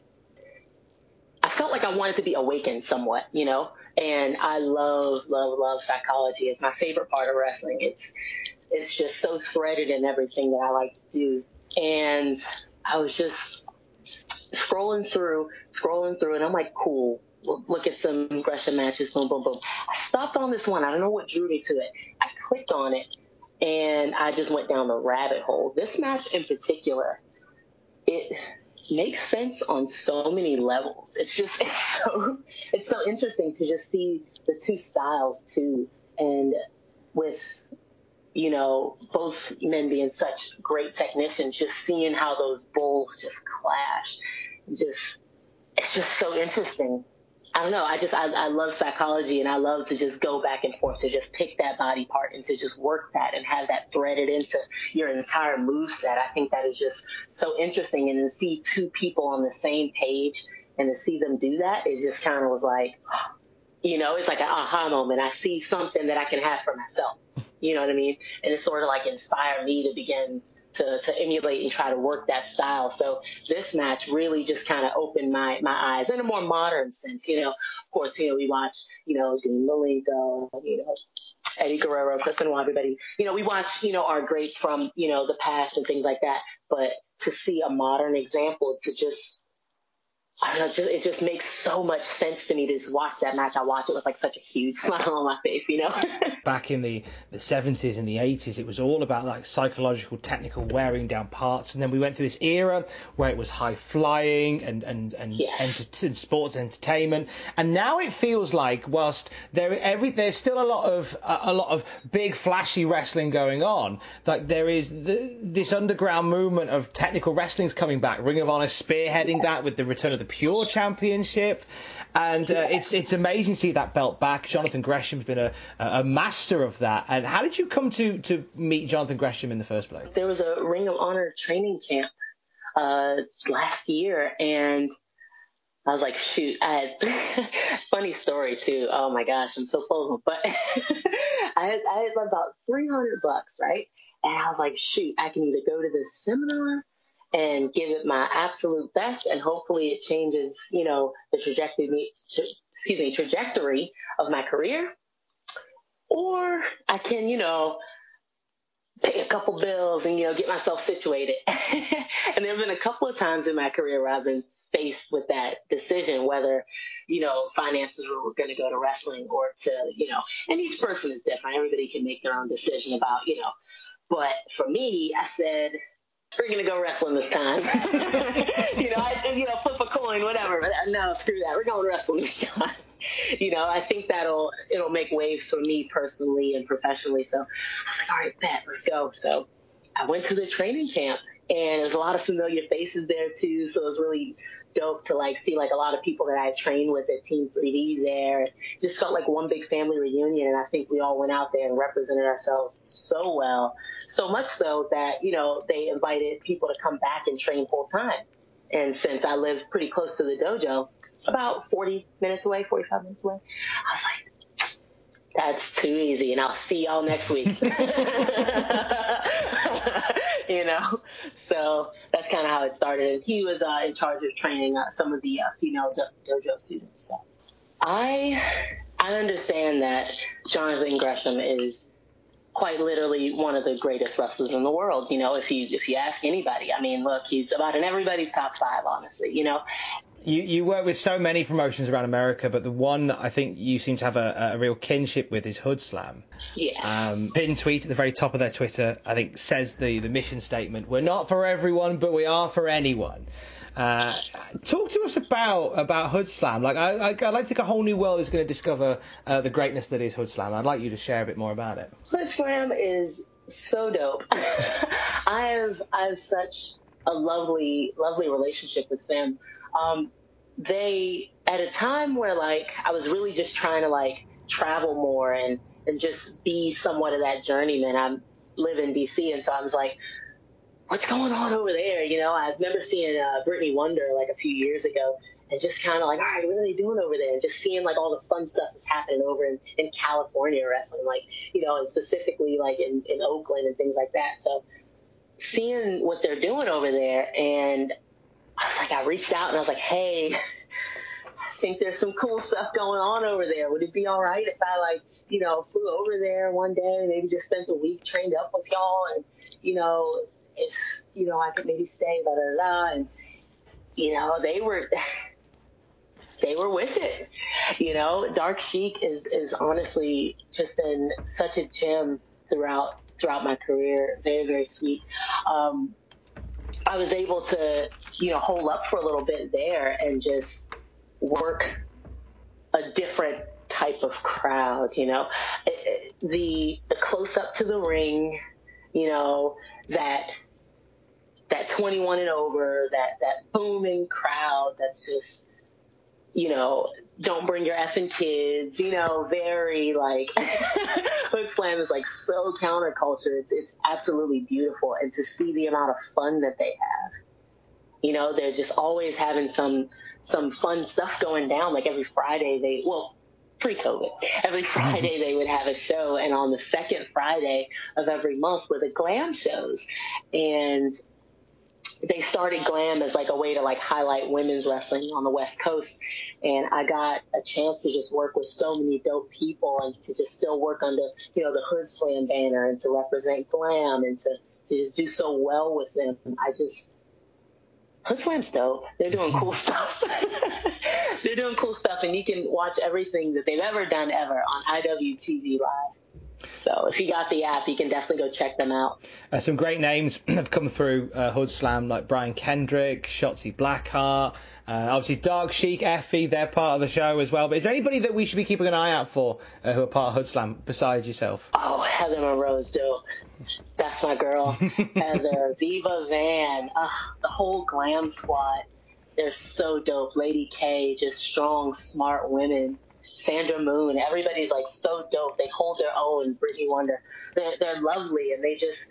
I felt like I wanted to be awakened somewhat, you know, and I love, love, love psychology. It's my favorite part of wrestling. It's, it's just so threaded in everything that I like to do. And I was just scrolling through, scrolling through, and I'm like, cool, look at some Gresham matches, boom, boom, boom. I stopped on this one. I don't know what drew me to it. I clicked on it, and I just went down the rabbit hole. This match in particular, it makes sense on so many levels. It's just, it's so, it's so interesting to just see the two styles too. And with, you know, both men being such great technicians, just seeing how those bulls just clash, just, it's just so interesting. I don't know. I just, I, I love psychology, and I love to just go back and forth, to just pick that body part and to just work that and have that threaded into your entire moveset. I think that is just so interesting. And to see two people on the same page and to see them do that, it just kind of was like, you know, it's like an aha moment. I see something that I can have for myself. You know what I mean? And it sort of like inspired me to begin to, to emulate and try to work that style. So this match really just kind of opened my, my eyes in a more modern sense. You know, of course, you know, we watch, you know, Dean Malenko, you know, Eddie Guerrero, Chris Benoit, everybody. You know, we watch, you know, our greats from, you know, the past and things like that. but to see a modern example, to just, I don't know, it just, it just makes so much sense to me to just watch that match. I watch it with like such a huge smile on my face, you know? Back in the, the seventies and the eighties, it was all about like psychological, technical wearing down parts. And then we went through this era where it was high flying and, and, and, yes. enter- and sports entertainment. And now it feels like whilst there every there's still a lot of uh, a lot of big flashy wrestling going on, like there is the, this underground movement of technical wrestling's coming back. Ring of Honor spearheading yes. that with the return of the Pure Championship, and uh, yes. it's it's amazing to see that belt back. Jonathan Gresham's been a, a master of that. And how did you come to, to meet Jonathan Gresham in the first place? There was a Ring of Honor training camp uh, last year, and I was like, shoot, I had funny story too. Oh my gosh, I'm so full of them. But I had I had about three hundred bucks, right? And I was like, shoot, I can either go to this seminar and give it my absolute best, and hopefully it changes, you know, the trajectory, excuse me, trajectory of my career, or I can, you know, pay a couple bills and, you know, get myself situated. And there have been a couple of times in my career where I've been faced with that decision, whether, you know, finances were going to go to wrestling or to, you know, and each person is different. Everybody can make their own decision about, you know, but for me, I said, we're going to go wrestling this time. you know, I, you know, flip a coin, whatever. But no, screw that. We're going wrestling this time. You know, I think that'll, it'll make waves for me personally and professionally. So I was like, all right, bet, let's go. So I went to the training camp, and there's a lot of familiar faces there too. So it was really dope to like see like a lot of people that I trained with at Team three D there. It just felt like one big family reunion. And I think we all went out there and represented ourselves so well. So much so that, you know, they invited people to come back and train full time. And since I live pretty close to the dojo, about forty minutes away, forty-five minutes away, I was like, that's too easy, and I'll see y'all next week. You know, so that's kind of how it started. And he was uh, in charge of training uh, some of the uh, female do- dojo students. So I I understand that Jonathan Gresham is quite literally one of the greatest wrestlers in the world. You know, if you if you ask anybody, I mean, look, he's about in everybody's top five, honestly, you know. You you work with so many promotions around America, but the one that I think you seem to have a, a real kinship with is Hood Slam. Yes. Um, pinned tweet at the very top of their Twitter, I think, says the, the mission statement, we're not for everyone, but we are for anyone. Uh, talk to us about about Hood Slam. Like, I, I, I'd like to think a whole new world is going to discover uh, the greatness that is Hood Slam. I'd like you to share a bit more about it. Hood Slam is so dope. I have I have such a lovely, lovely relationship with them. Um, they, at a time where like I was really just trying to like travel more and, and just be somewhat of that journeyman. I live in D C, and so I was like, what's going on over there? You know, I remember seeing uh, Brittany Wonder like a few years ago, and just kind of like, all right, what are they doing over there? And just seeing like all the fun stuff that's happening over in, in California wrestling, like, you know, and specifically like in, in Oakland and things like that. So seeing what they're doing over there, and I was like, I reached out and I was like, hey, I think there's some cool stuff going on over there. Would it be all right if I, like, you know, flew over there one day, maybe just spent a week trained up with y'all, and, you know, if, you know, I could maybe stay, blah, blah, blah. And, you know, they were, they were with it. You know, Dark Sheik is, is honestly just been such a gem throughout, throughout my career. Very, very sweet. Um, I was able to, you know, hold up for a little bit there and just work a different type of crowd, you know. It, it, the the close up to the ring, you know, that that twenty-one and over, that that booming crowd that's just, you know, don't bring your effing kids, you know, very like Hood Slam is like so counterculture. It's it's absolutely beautiful. And to see the amount of fun that they have, you know, they're just always having some some fun stuff going down. Like every Friday they, well, pre-COVID, every Friday they would have a show, and on the second Friday of every month were the glam shows. And they started Glam as like a way to like highlight women's wrestling on the West Coast. And I got a chance to just work with so many dope people and to just still work under, you know, the Hood Slam banner and to represent Glam and to, to just do so well with them. I just, Hood Slam's dope. They're doing cool stuff. They're doing cool stuff, and you can watch everything that they've ever done ever on I W T V Live. So if you got the app, you can definitely go check them out. Uh, some great names have come through uh, Hood Slam, like Brian Kendrick, Shotzi Blackheart, uh, obviously Dark Sheik, Effie, they're part of the show as well. But is there anybody that we should be keeping an eye out for uh, who are part of Hood Slam besides yourself? Oh, Heather Monroe's dope. That's my girl. Heather, Viva Van, uh, the whole Glam squad. They're so dope. Lady K, just strong, smart women. Sandra Moon, everybody's like so dope. They hold their own. Brittany Wonder, they're, they're lovely, and they just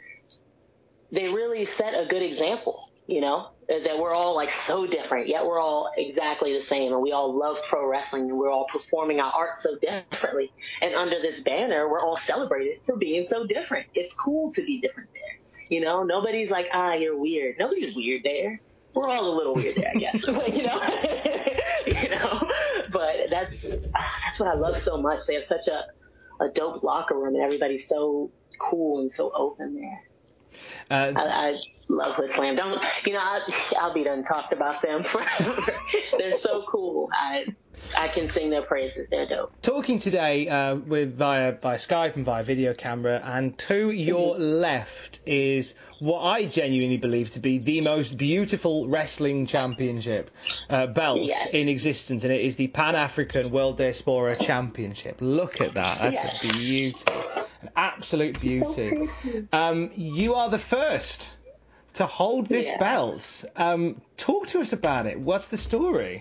they really set a good example. You know, that we're all like so different, yet we're all exactly the same, and we all love pro wrestling, and we're all performing our art so differently. And under this banner, we're all celebrated for being so different. It's cool to be different there. You know, nobody's like, ah, you're weird. Nobody's weird there. We're all a little weird there, I guess. Like, you know, you know. But that's that's what I love so much. They have such a, a dope locker room, and everybody's so cool and so open there. Uh, I, I love Hood Slam. Don't you know? I, I'll be done talked about them forever. They're so cool. I I can sing their praises. They're dope. Talking today uh, with via by Skype and via video camera, and to your mm-hmm. left is what I genuinely believe to be the most beautiful wrestling championship uh, belt yes. in existence, and it is the Pan-African World Diaspora Championship. Look at that. That's yes. a beauty. An absolute beauty. So um, you are the first to hold this yeah. belt. Um, talk to us about it. What's the story?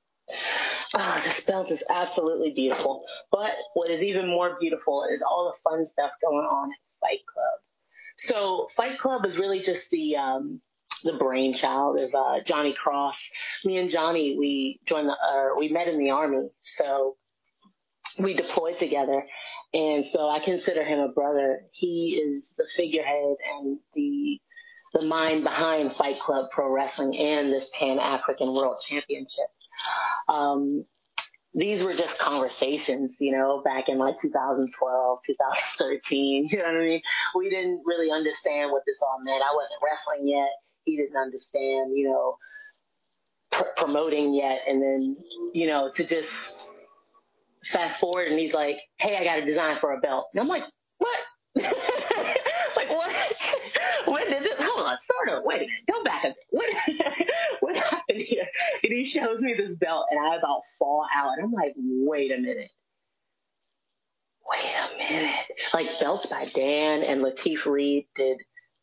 Oh, this belt is absolutely beautiful. But what is even more beautiful is all the fun stuff going on at Fight Club. So Fight Club is really just the um, the brainchild of uh, Johnny Cross. Me and Johnny, we joined the, uh, we met in the Army, so we deployed together. And so I consider him a brother. He is the figurehead and the the mind behind Fight Club Pro Wrestling and this Pan-African World Championship. Um, these were just conversations, you know, back in like two thousand twelve, two thousand thirteen, you know what I mean? We didn't really understand what this all meant. I wasn't wrestling yet. He didn't understand, you know, pr- promoting yet. And then, you know, to just fast forward and he's like, hey, I got a design for a belt. And I'm like, what? Like, what? When did this? Hold on, start up. Wait a minute. Go back a bit. What, what happened here? And he shows me this belt, and I about fall out. And I'm like, wait a minute. Wait a minute. Like, belts by Dan and Latif Reed did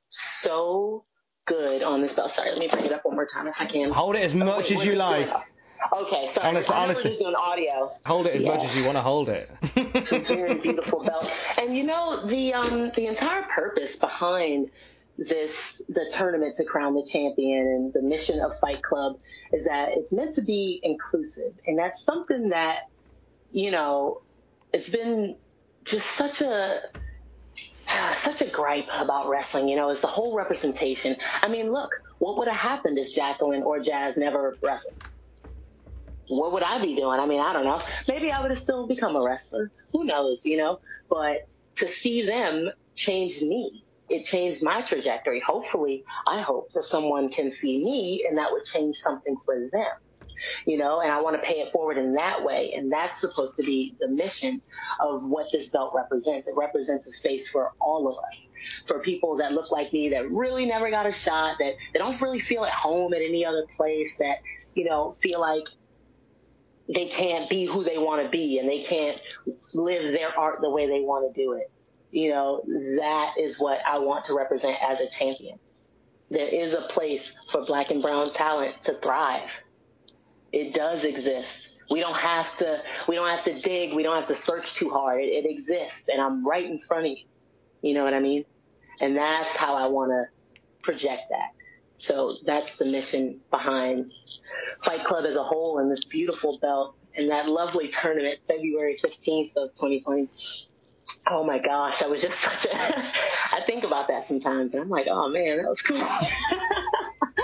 so good on this belt. Sorry, let me bring it up one more time if I can. Hold it as much oh, wait, as you like. Okay, sorry. Honestly, I know honestly, we're just doing audio. Hold it as yes. much as you want to hold it. It's a very beautiful belt. And you know, the um the entire purpose behind this the tournament to crown the champion and the mission of Fight Club is that it's meant to be inclusive. And that's something that, you know, it's been just such a such a gripe about wrestling, you know, is the whole representation. I mean, look, what would have happened if Jacqueline or Jazz never wrestled? What would I be doing? I mean, I don't know. Maybe I would have still become a wrestler. Who knows, you know? But to see them changed me. It changed my trajectory. Hopefully, I hope that someone can see me and that would change something for them, you know? And I want to pay it forward in that way. And that's supposed to be the mission of what this belt represents. It represents a space for all of us, for people that look like me, that really never got a shot, that, that don't really feel at home at any other place, that, you know, feel like they can't be who they want to be and they can't live their art the way they want to do it. You know, that is what I want to represent as a champion. There is a place for black and brown talent to thrive. It does exist. We don't have to, we don't have to dig. We don't have to search too hard. It, it exists and I'm right in front of you. You know what I mean? And that's how I want to project that. So that's the mission behind Fight Club as a whole and this beautiful belt and that lovely tournament, February fifteenth of twenty twenty. Oh my gosh, I was just such a, I think about that sometimes and I'm like, oh man, that was cool.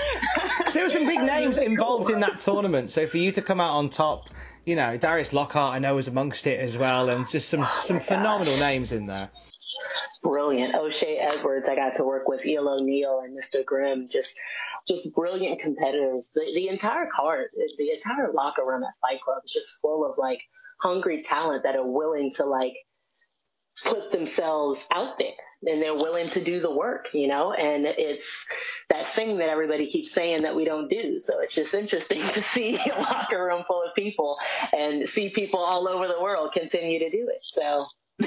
Because there were some big names involved in that tournament. So for you to come out on top, you know, Darius Lockhart, I know, was amongst it as well, and just some some phenomenal names in there. Brilliant. O'Shea Edwards, I got to work with Eel O'Neill and Mister Grimm, just just brilliant competitors. The, the entire card, the entire locker room at Fight Club is just full of, like, hungry talent that are willing to, like, put themselves out there, and they're willing to do the work, you know, and it's that thing that everybody keeps saying that we don't do. So it's just interesting to see a locker room full of people and see people all over the world continue to do it. So,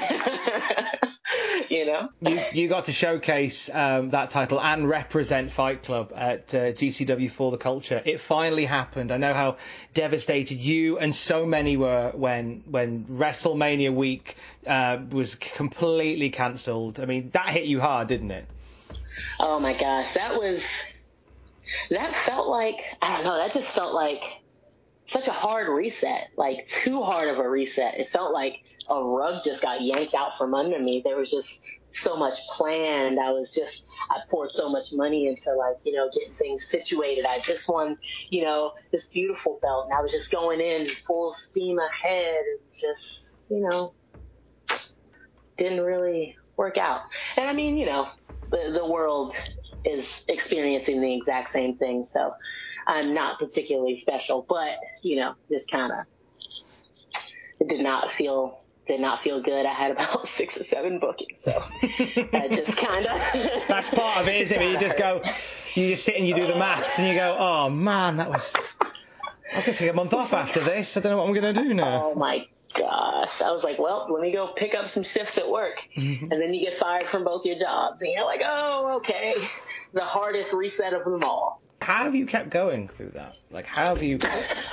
you know, you you got to showcase um, that title and represent Fight Club at uh, G C W For the Culture. It finally happened. I know how devastated you and so many were when when WrestleMania week uh, was completely cancelled. I mean, that hit you hard, didn't it? Oh my gosh, that was that felt like I don't know. That just felt like such a hard reset, like too hard of a reset. It felt like a rug just got yanked out from under me. There was just so much planned. I was just, I poured so much money into, like, you know, getting things situated. I just won, you know, this beautiful belt, and I was just going in full steam ahead, and just, you know, didn't really work out. And I mean, you know, the, the world is experiencing the exact same thing, so I'm not particularly special, but, you know, just kind of, it did not feel did not feel good. I had about six or seven bookings, so I just kind of... That's part of it, isn't it? You just go, you just sit and you do the maths, and you go, oh, man, that was... I was going to take a month off after this. I don't know what I'm going to do now. Oh, my gosh. I was like, well, let me go pick up some shifts at work. Mm-hmm. And then you get fired from both your jobs, and you're like, oh, okay. The hardest reset of them all. How have you kept going through that? Like, how have you...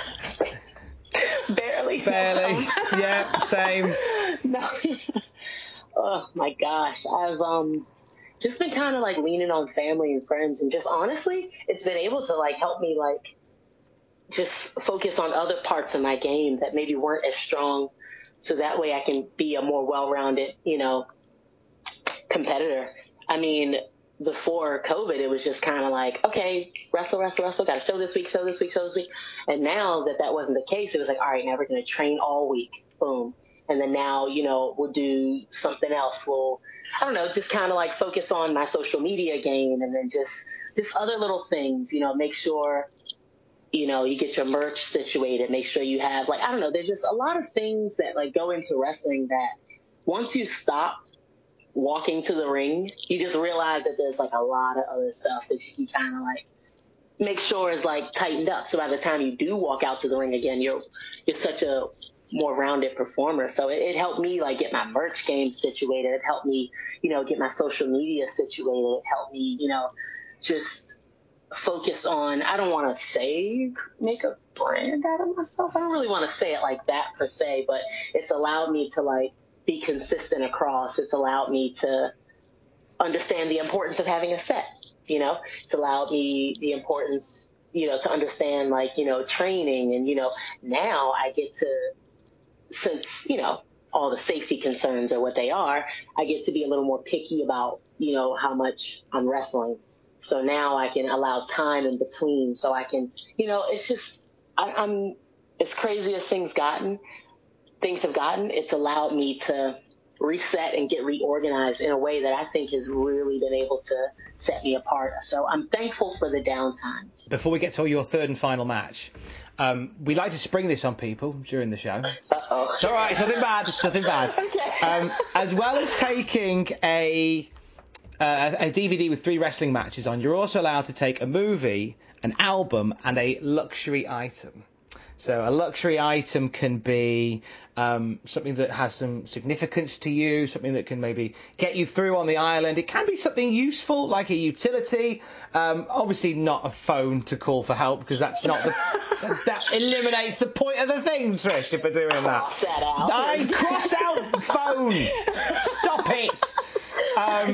Barely. Barely. Yeah, same. No. Oh my gosh. I've um just been kind of like leaning on family and friends, and just honestly, it's been able to like help me like just focus on other parts of my game that maybe weren't as strong, so that way I can be a more well-rounded, you know, competitor. I mean, before COVID, it was just kind of like, okay, wrestle, wrestle, wrestle, got to show this week, show this week, show this week. And now that that wasn't the case, it was like, all right, now we're going to train all week. Boom. And then now, you know, we'll do something else. We'll, I don't know, just kind of like focus on my social media game, and then just, just other little things, you know, make sure, you know, you get your merch situated, make sure you have, like, I don't know, there's just a lot of things that like go into wrestling that once you stop walking to the ring, you just realize that there's like a lot of other stuff that you can kind of like make sure is like tightened up. So by the time you do walk out to the ring again, you're you're such a more rounded performer. So it, it helped me like get my merch game situated. It helped me, you know, get my social media situated. It helped me, you know, just focus on, I don't want to say make a brand out of myself. I don't really want to say it like that per se, but it's allowed me to like be consistent across. It's allowed me to understand the importance of having a set, you know, it's allowed me the importance, you know, to understand like, you know, training. And, you know, now I get to, since, you know, all the safety concerns are what they are, I get to be a little more picky about, you know, how much I'm wrestling. So now I can allow time in between, so I can, you know, it's just, I, I'm as crazy as things gotten, things have gotten, it's allowed me to reset and get reorganized in a way that I think has really been able to set me apart. So I'm thankful for the downtime. Before we get to your third and final match, um, we like to spring this on people during the show. Uh-oh. It's all right, it's nothing bad, it's nothing bad. Okay. Um, as well as taking a, uh, a D V D with three wrestling matches on, you're also allowed to take a movie, an album, and a luxury item. So a luxury item can be um, something that has some significance to you, something that can maybe get you through on the island. It can be something useful, like a utility. Um, obviously not a phone to call for help, because that's not the... that eliminates the point of the thing, Trish, if we're doing that. Cross that out. I cross out phone. Stop it. Um, but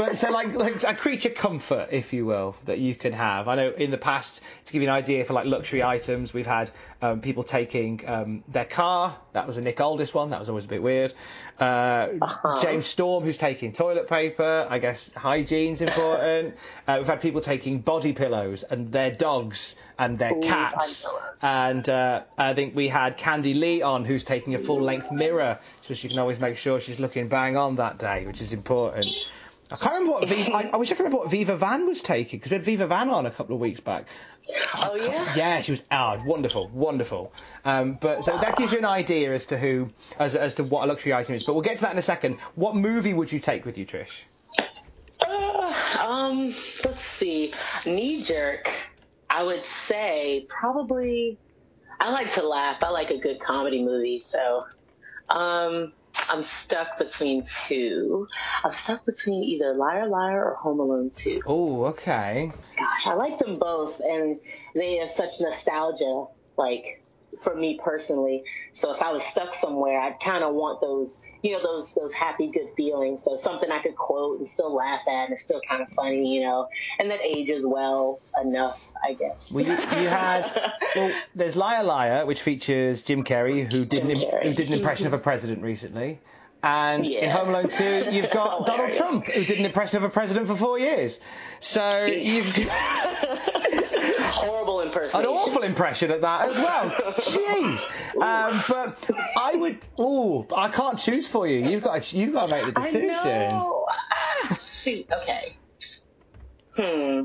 so, so like, like a creature comfort, if you will, that you can have. I know in the past, to give you an idea for like luxury items, we've had um, people taking um, their car. That was a Nick Aldis one. That was always a bit weird. Uh, uh-huh. James Storm, who's taking toilet paper. I guess hygiene's important. Uh, we've had people taking body pillows and their dogs and their Ooh, cats. And uh, I think we had Candy Lee on, who's taking a full-length mirror, so she can always make sure she's looking bang on that day, which is important. I can't remember what Viva, I, I wish I could remember what Viva Van was taking, because we had Viva Van on a couple of weeks back. Oh, yeah? Yeah, she was oh, wonderful, wonderful. Um, but so that gives you an idea as to who, as, as to what a luxury item is. But we'll get to that in a second. What movie would you take with you, Trish? Uh, um, let's see. Knee jerk. I would say probably. I like to laugh. I like a good comedy movie, so. Um, I'm stuck between two. I'm stuck between either Liar Liar or Home Alone two. Oh, okay. Gosh, I like them both, and they have such nostalgia, like, for me personally. So if I was stuck somewhere, I'd kind of want those, you know, those those happy, good feelings. So something I could quote and still laugh at, and it's still kind of funny, you know, and that ages well enough, I guess. Well, you, you had, well, there's Liar Liar, which features Jim Carrey, who did, Jim an, Carrey. who did an impression of a president recently. And yes. in Home Alone two, you've got Donald Trump, who did an impression of a president for four years. So you've horrible impression. An awful impression at that as well. Jeez. Um, but I would. Oh, I can't choose for you. You've got. To, you've got to make the decision. I know. Ah, shoot. Okay. Hmm.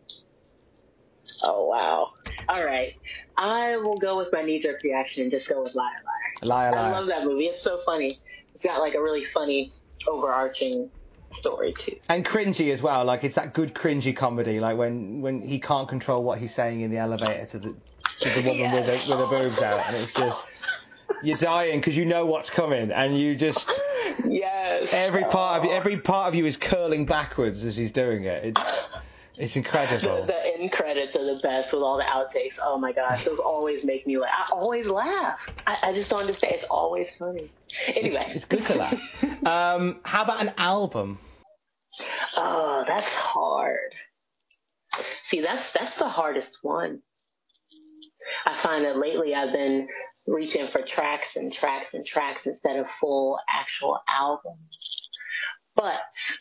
Oh wow. All right. I will go with my knee-jerk reaction and just go with Liar Liar. Liar Liar. I love that movie. It's so funny. It's got like a really funny, overarching story too. And cringy as well. Like it's that good cringy comedy. Like when, when he can't control what he's saying in the elevator to the to the woman yes. with the, with the boobs out, and it's just you're dying because you know what's coming, and you just yes. Every part of you, every part of you is curling backwards as he's doing it. It's it's incredible. The, the end credits are the best with all the outtakes. Oh my gosh, those always make me laugh. I always laugh. I, I just don't understand. It's always funny. Anyway, it's, it's good to laugh. um, how about an album? Oh, that's hard. See, that's that's the hardest one. I find that lately I've been reaching for tracks and tracks and tracks instead of full actual albums. But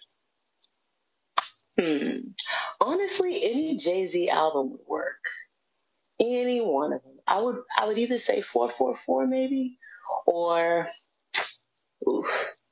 Hmm. Honestly, any Jay-Z album would work. Any one of them. I would I would either say four four four maybe, or oof,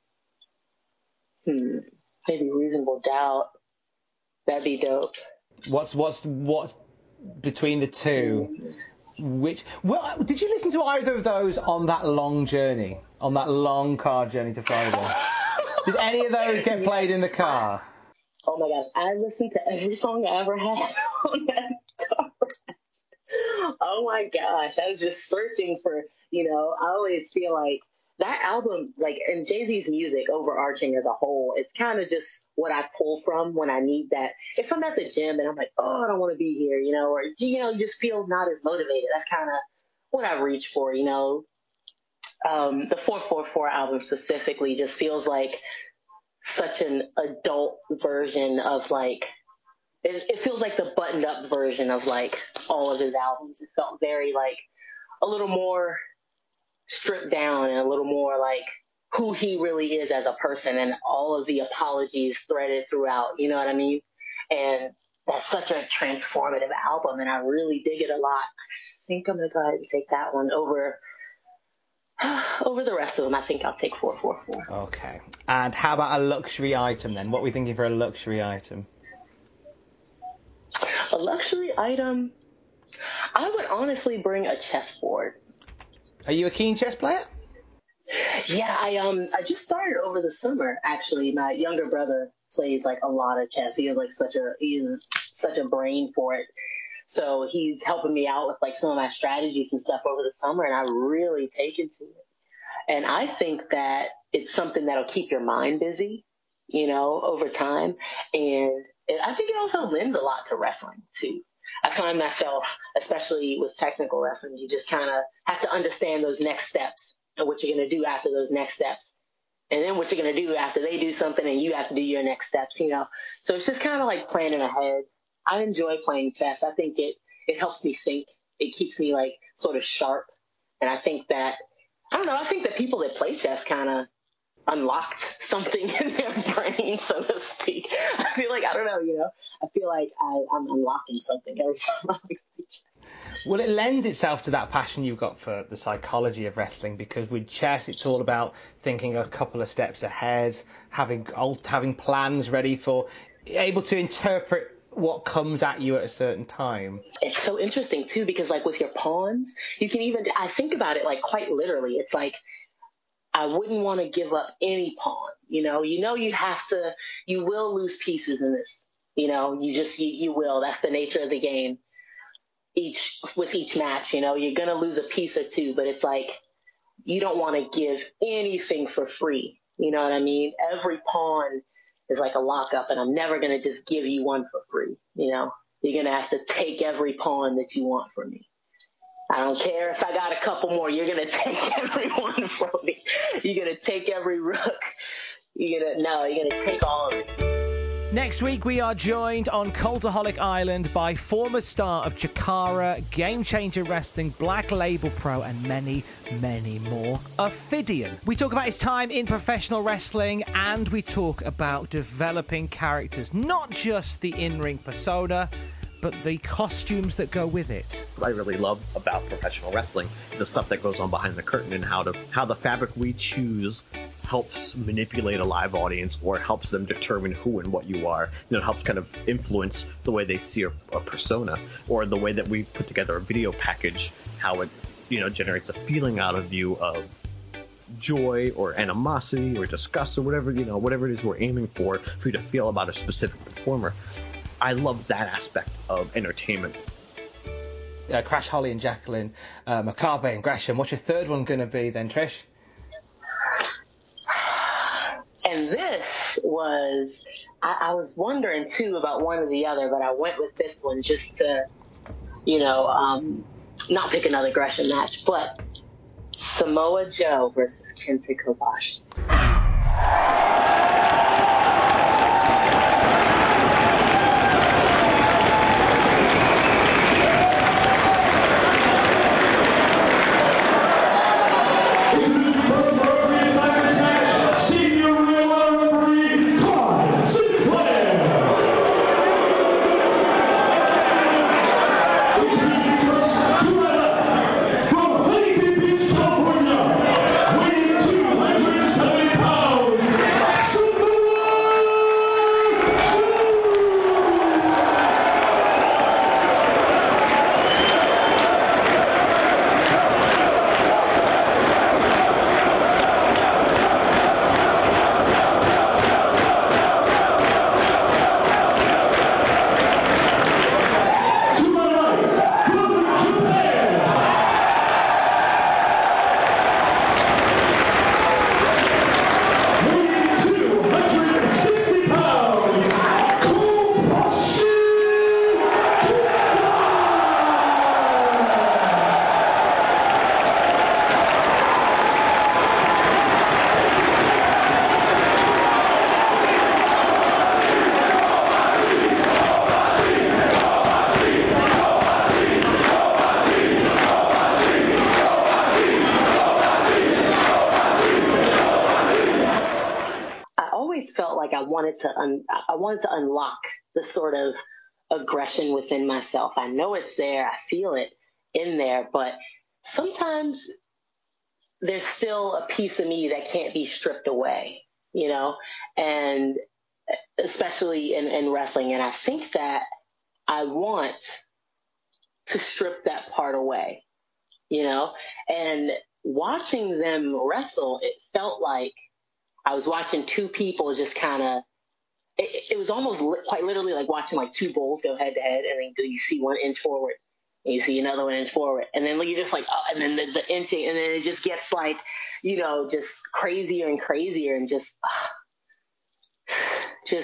hmm, maybe Reasonable Doubt. That'd be dope. What's what's what's between the two? Which well, did you listen to either of those on that long journey, on that long car journey to Florida? Did any of those get played in the car? Oh my gosh, I listened to every song I ever had on that car. Oh my gosh, I was just searching for, you know, I always feel like that album, like, and Jay-Z's music overarching as a whole, it's kind of just what I pull from when I need that. If I'm at the gym and I'm like, oh, I don't want to be here, you know, or, you know, you just feel not as motivated. That's kind of what I reach for, you know. Um, the four four four album specifically just feels like such an adult version of like it, it feels like the buttoned up version of like all of his albums. It felt very like a little more stripped down and a little more like who he really is as a person, and all of the apologies threaded throughout, you know what I mean? And that's such a transformative album, and I really dig it a lot. I think I'm gonna go ahead and take that one over Over the rest of them. I think I'll take four four four. Okay. And how about a luxury item then? What are we thinking for a luxury item? A luxury item? I would honestly bring a chessboard. Are you a keen chess player? Yeah, I um I just started over the summer, actually. My younger brother plays like a lot of chess. He is like such a he is such a brain for it. So he's helping me out with like some of my strategies and stuff over the summer, and I've really taken to it. And I think that it's something that'll keep your mind busy, you know, over time. And it, I think it also lends a lot to wrestling too. I find myself, especially with technical wrestling, you just kind of have to understand those next steps and what you're going to do after those next steps. And then what you're going to do after they do something and you have to do your next steps, you know? So it's just kind of like planning ahead. I enjoy playing chess. I think it, it helps me think. It keeps me like sort of sharp. And I think that, I don't know, I think that people that play chess kind of unlocked something in their brain, so to speak. I feel like, I don't know, you know, I feel like I, I'm unlocking something every time I play chess. Well, it lends itself to that passion you've got for the psychology of wrestling, because with chess, it's all about thinking a couple of steps ahead, having having plans ready for, able to interpret what comes at you at a certain time. It's so interesting, too, because, like, with your pawns, you can even, I think about it, like, quite literally. It's like, I wouldn't want to give up any pawn, you know? You know you have to, you will lose pieces in this, you know? You just, you, you will. That's the nature of the game. Each with each match, you know, you're going to lose a piece or two, but it's like, you don't want to give anything for free. You know what I mean? Every pawn is like a lockup, and I'm never going to just give you one for free. You know, you're going to have to take every pawn that you want from me. I don't care if I got a couple more, you're going to take every one from me. You're going to take every rook. You're going to, no, you're going to take all of it. Next week, we are joined on Cultaholic Island by former star of Chikara, Game Changer Wrestling, Black Label Pro, and many, many more, Ophidian. We talk about his time in professional wrestling, and we talk about developing characters, not just the in-ring persona, but the costumes that go with it. What I really love about professional wrestling is the stuff that goes on behind the curtain, and how to how the fabric we choose helps manipulate a live audience, or helps them determine who and what you are. You know, it helps kind of influence the way they see a, a persona, or the way that we put together a video package, how it, you know, generates a feeling out of you of joy or animosity or disgust or whatever, you know, whatever it is we're aiming for, for you to feel about a specific performer. I love that aspect of entertainment. Uh, Crash Holly and Jacqueline, uh, Makabe and Gresham. What's your third one going to be then, Trish? And this was, I, I was wondering too about one or the other, but I went with this one just to, you know, um, not pick another Gresham match, but Samoa Joe versus Kenta Kobashi. To un- I wanted to unlock the sort of aggression within myself. I know it's there. I feel it in there, but sometimes there's still a piece of me that can't be stripped away, you know, and especially in, in wrestling. And I think that I want to strip that part away, you know, and watching them wrestle, it felt like I was watching two people just kind of, It, it was almost li- quite literally like watching like two bulls go head to head, and then you see one inch forward, and you see another one inch forward, and then you're just like, oh, and then the, the inching, and then it just gets like, you know, just crazier and crazier, and just, uh, just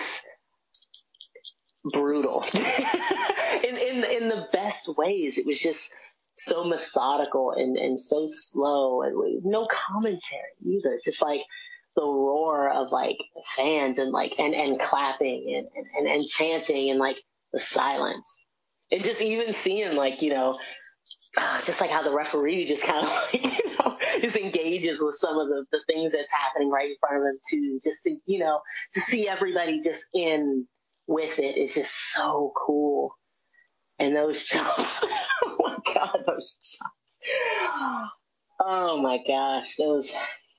brutal in, in in the best ways. It was just so methodical and, and so slow, and no commentary either. Just like the roar of like fans and like and, and clapping and, and, and chanting and like the silence. And just even seeing like, you know, uh, just like how the referee just kind of like, you know, just engages with some of the, the things that's happening right in front of him too. Just to, you know, to see everybody just in with it is just so cool. And those jumps, oh my God, those jumps. Oh my gosh, those,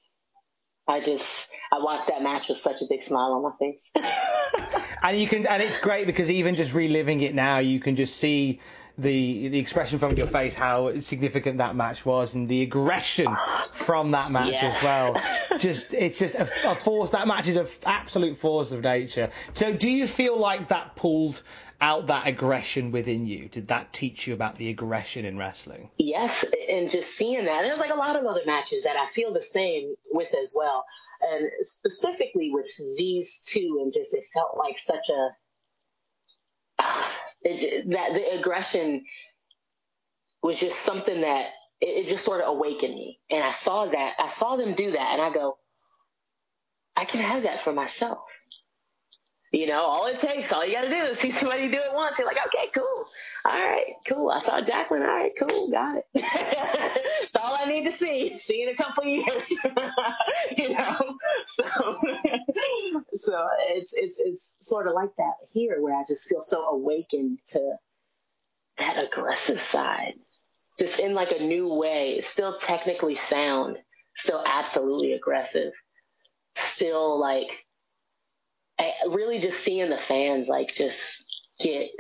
I just, I watched that match with such a big smile on my face. And you can, and it's great because even just reliving it now, you can just see the the expression from your face, how significant that match was, and the aggression from that match yes. as well. Just, it's just a, a force. That match is an absolute force of nature. So, do you feel like that pulled out that aggression within you? Did that teach you about the aggression in wrestling? Yes, and just seeing that, there's like a lot of other matches that I feel the same with as well. And specifically with these two, and just it felt like such a uh, it, that the aggression was just something that it, it just sort of awakened me. And I saw that, I saw them do that, and I go, I can have that for myself. You know, all it takes, all you got to do is see somebody do it once. You're like, okay, cool. All right, cool. I saw Jacqueline. All right, cool. Got it. That's all I need to see. See in a couple of years. You know, so so it's it's it's sort of like that here, where I just feel so awakened to that aggressive side, just in like a new way. It's still technically sound, still absolutely aggressive, still like. I really just seeing the fans like just get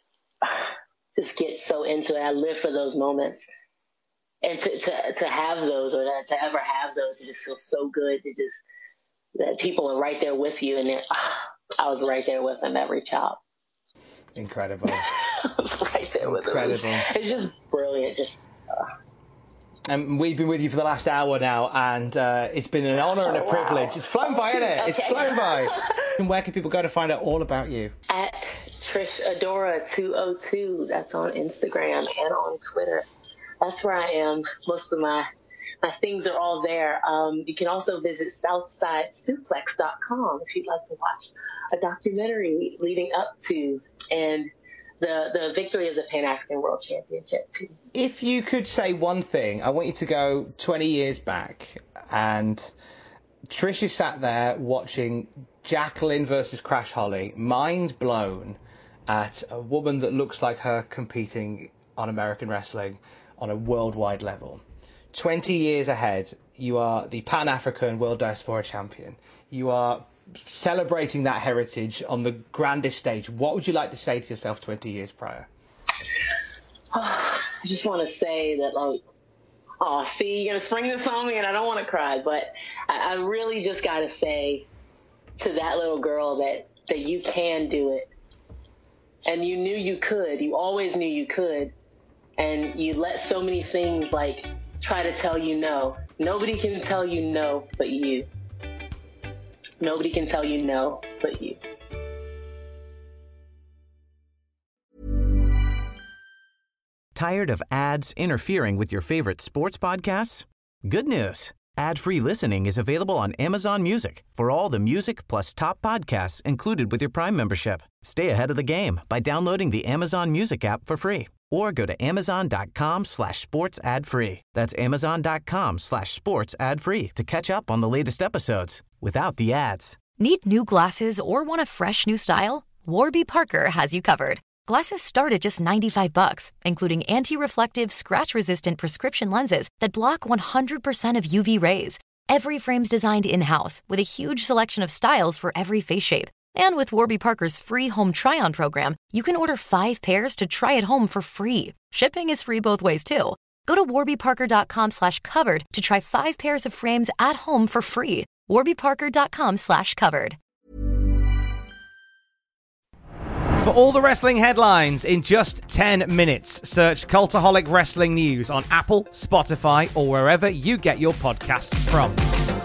just get so into it. I live for those moments, and to to, to have those, or to, to ever have those, it just feels so good to just that people are right there with you, and they're, I was right there with them every chop. Incredible. I was right there with Incredible. them. It's just brilliant. Just. Uh, And we've been with you for the last hour now, and uh, it's been an honour and a oh, privilege. wow. It's flown by, isn't it? Okay. It's flown by. And where can people go to find out all about you? At Trish Adora two oh two. That's on Instagram and on Twitter. That's where I am. Most of my my things are all there. Um, you can also visit Southside Suplex dot com if you'd like to watch a documentary leading up to and the the victory of the Pan-African World Championship too. If you could say one thing, I want you to go twenty years back, and Trish is sat there watching Jacqueline versus Crash Holly, mind blown at a woman that looks like her competing on American wrestling on a worldwide level. twenty years ahead, you are the Pan-African World Diaspora Champion. You are celebrating that heritage on the grandest stage. What would you like to say to yourself twenty years prior? Oh, I just want to say that, like, oh, see, you're going to spring this on me and I don't want to cry, but I, I really just got to say to that little girl that, that you can do it. And you knew you could. You always knew you could. And you let so many things, like, try to tell you no. Nobody can tell you no but you. Nobody can tell you no but you. Tired of ads interfering with your favorite sports podcasts? Good news. Ad-free listening is available on Amazon Music for all the music plus top podcasts included with your Prime membership. Stay ahead of the game by downloading the Amazon Music app for free or go to amazon.com slash sports ad free. That's amazon.com slash sports ad free to catch up on the latest episodes without the ads. Need new glasses or want a fresh new style? Warby Parker has you covered. Glasses start at just ninety-five bucks, including anti-reflective, scratch-resistant prescription lenses that block one hundred percent of U V rays. Every frame's designed in-house with a huge selection of styles for every face shape. And with Warby Parker's free home try-on program, you can order five pairs to try at home for free. Shipping is free both ways, too. Go to warbyparker.com slash covered to try five pairs of frames at home for free. warbyparker.com slash covered. For all the wrestling headlines in just ten minutes, search Cultaholic Wrestling News on Apple, Spotify, or wherever you get your podcasts from.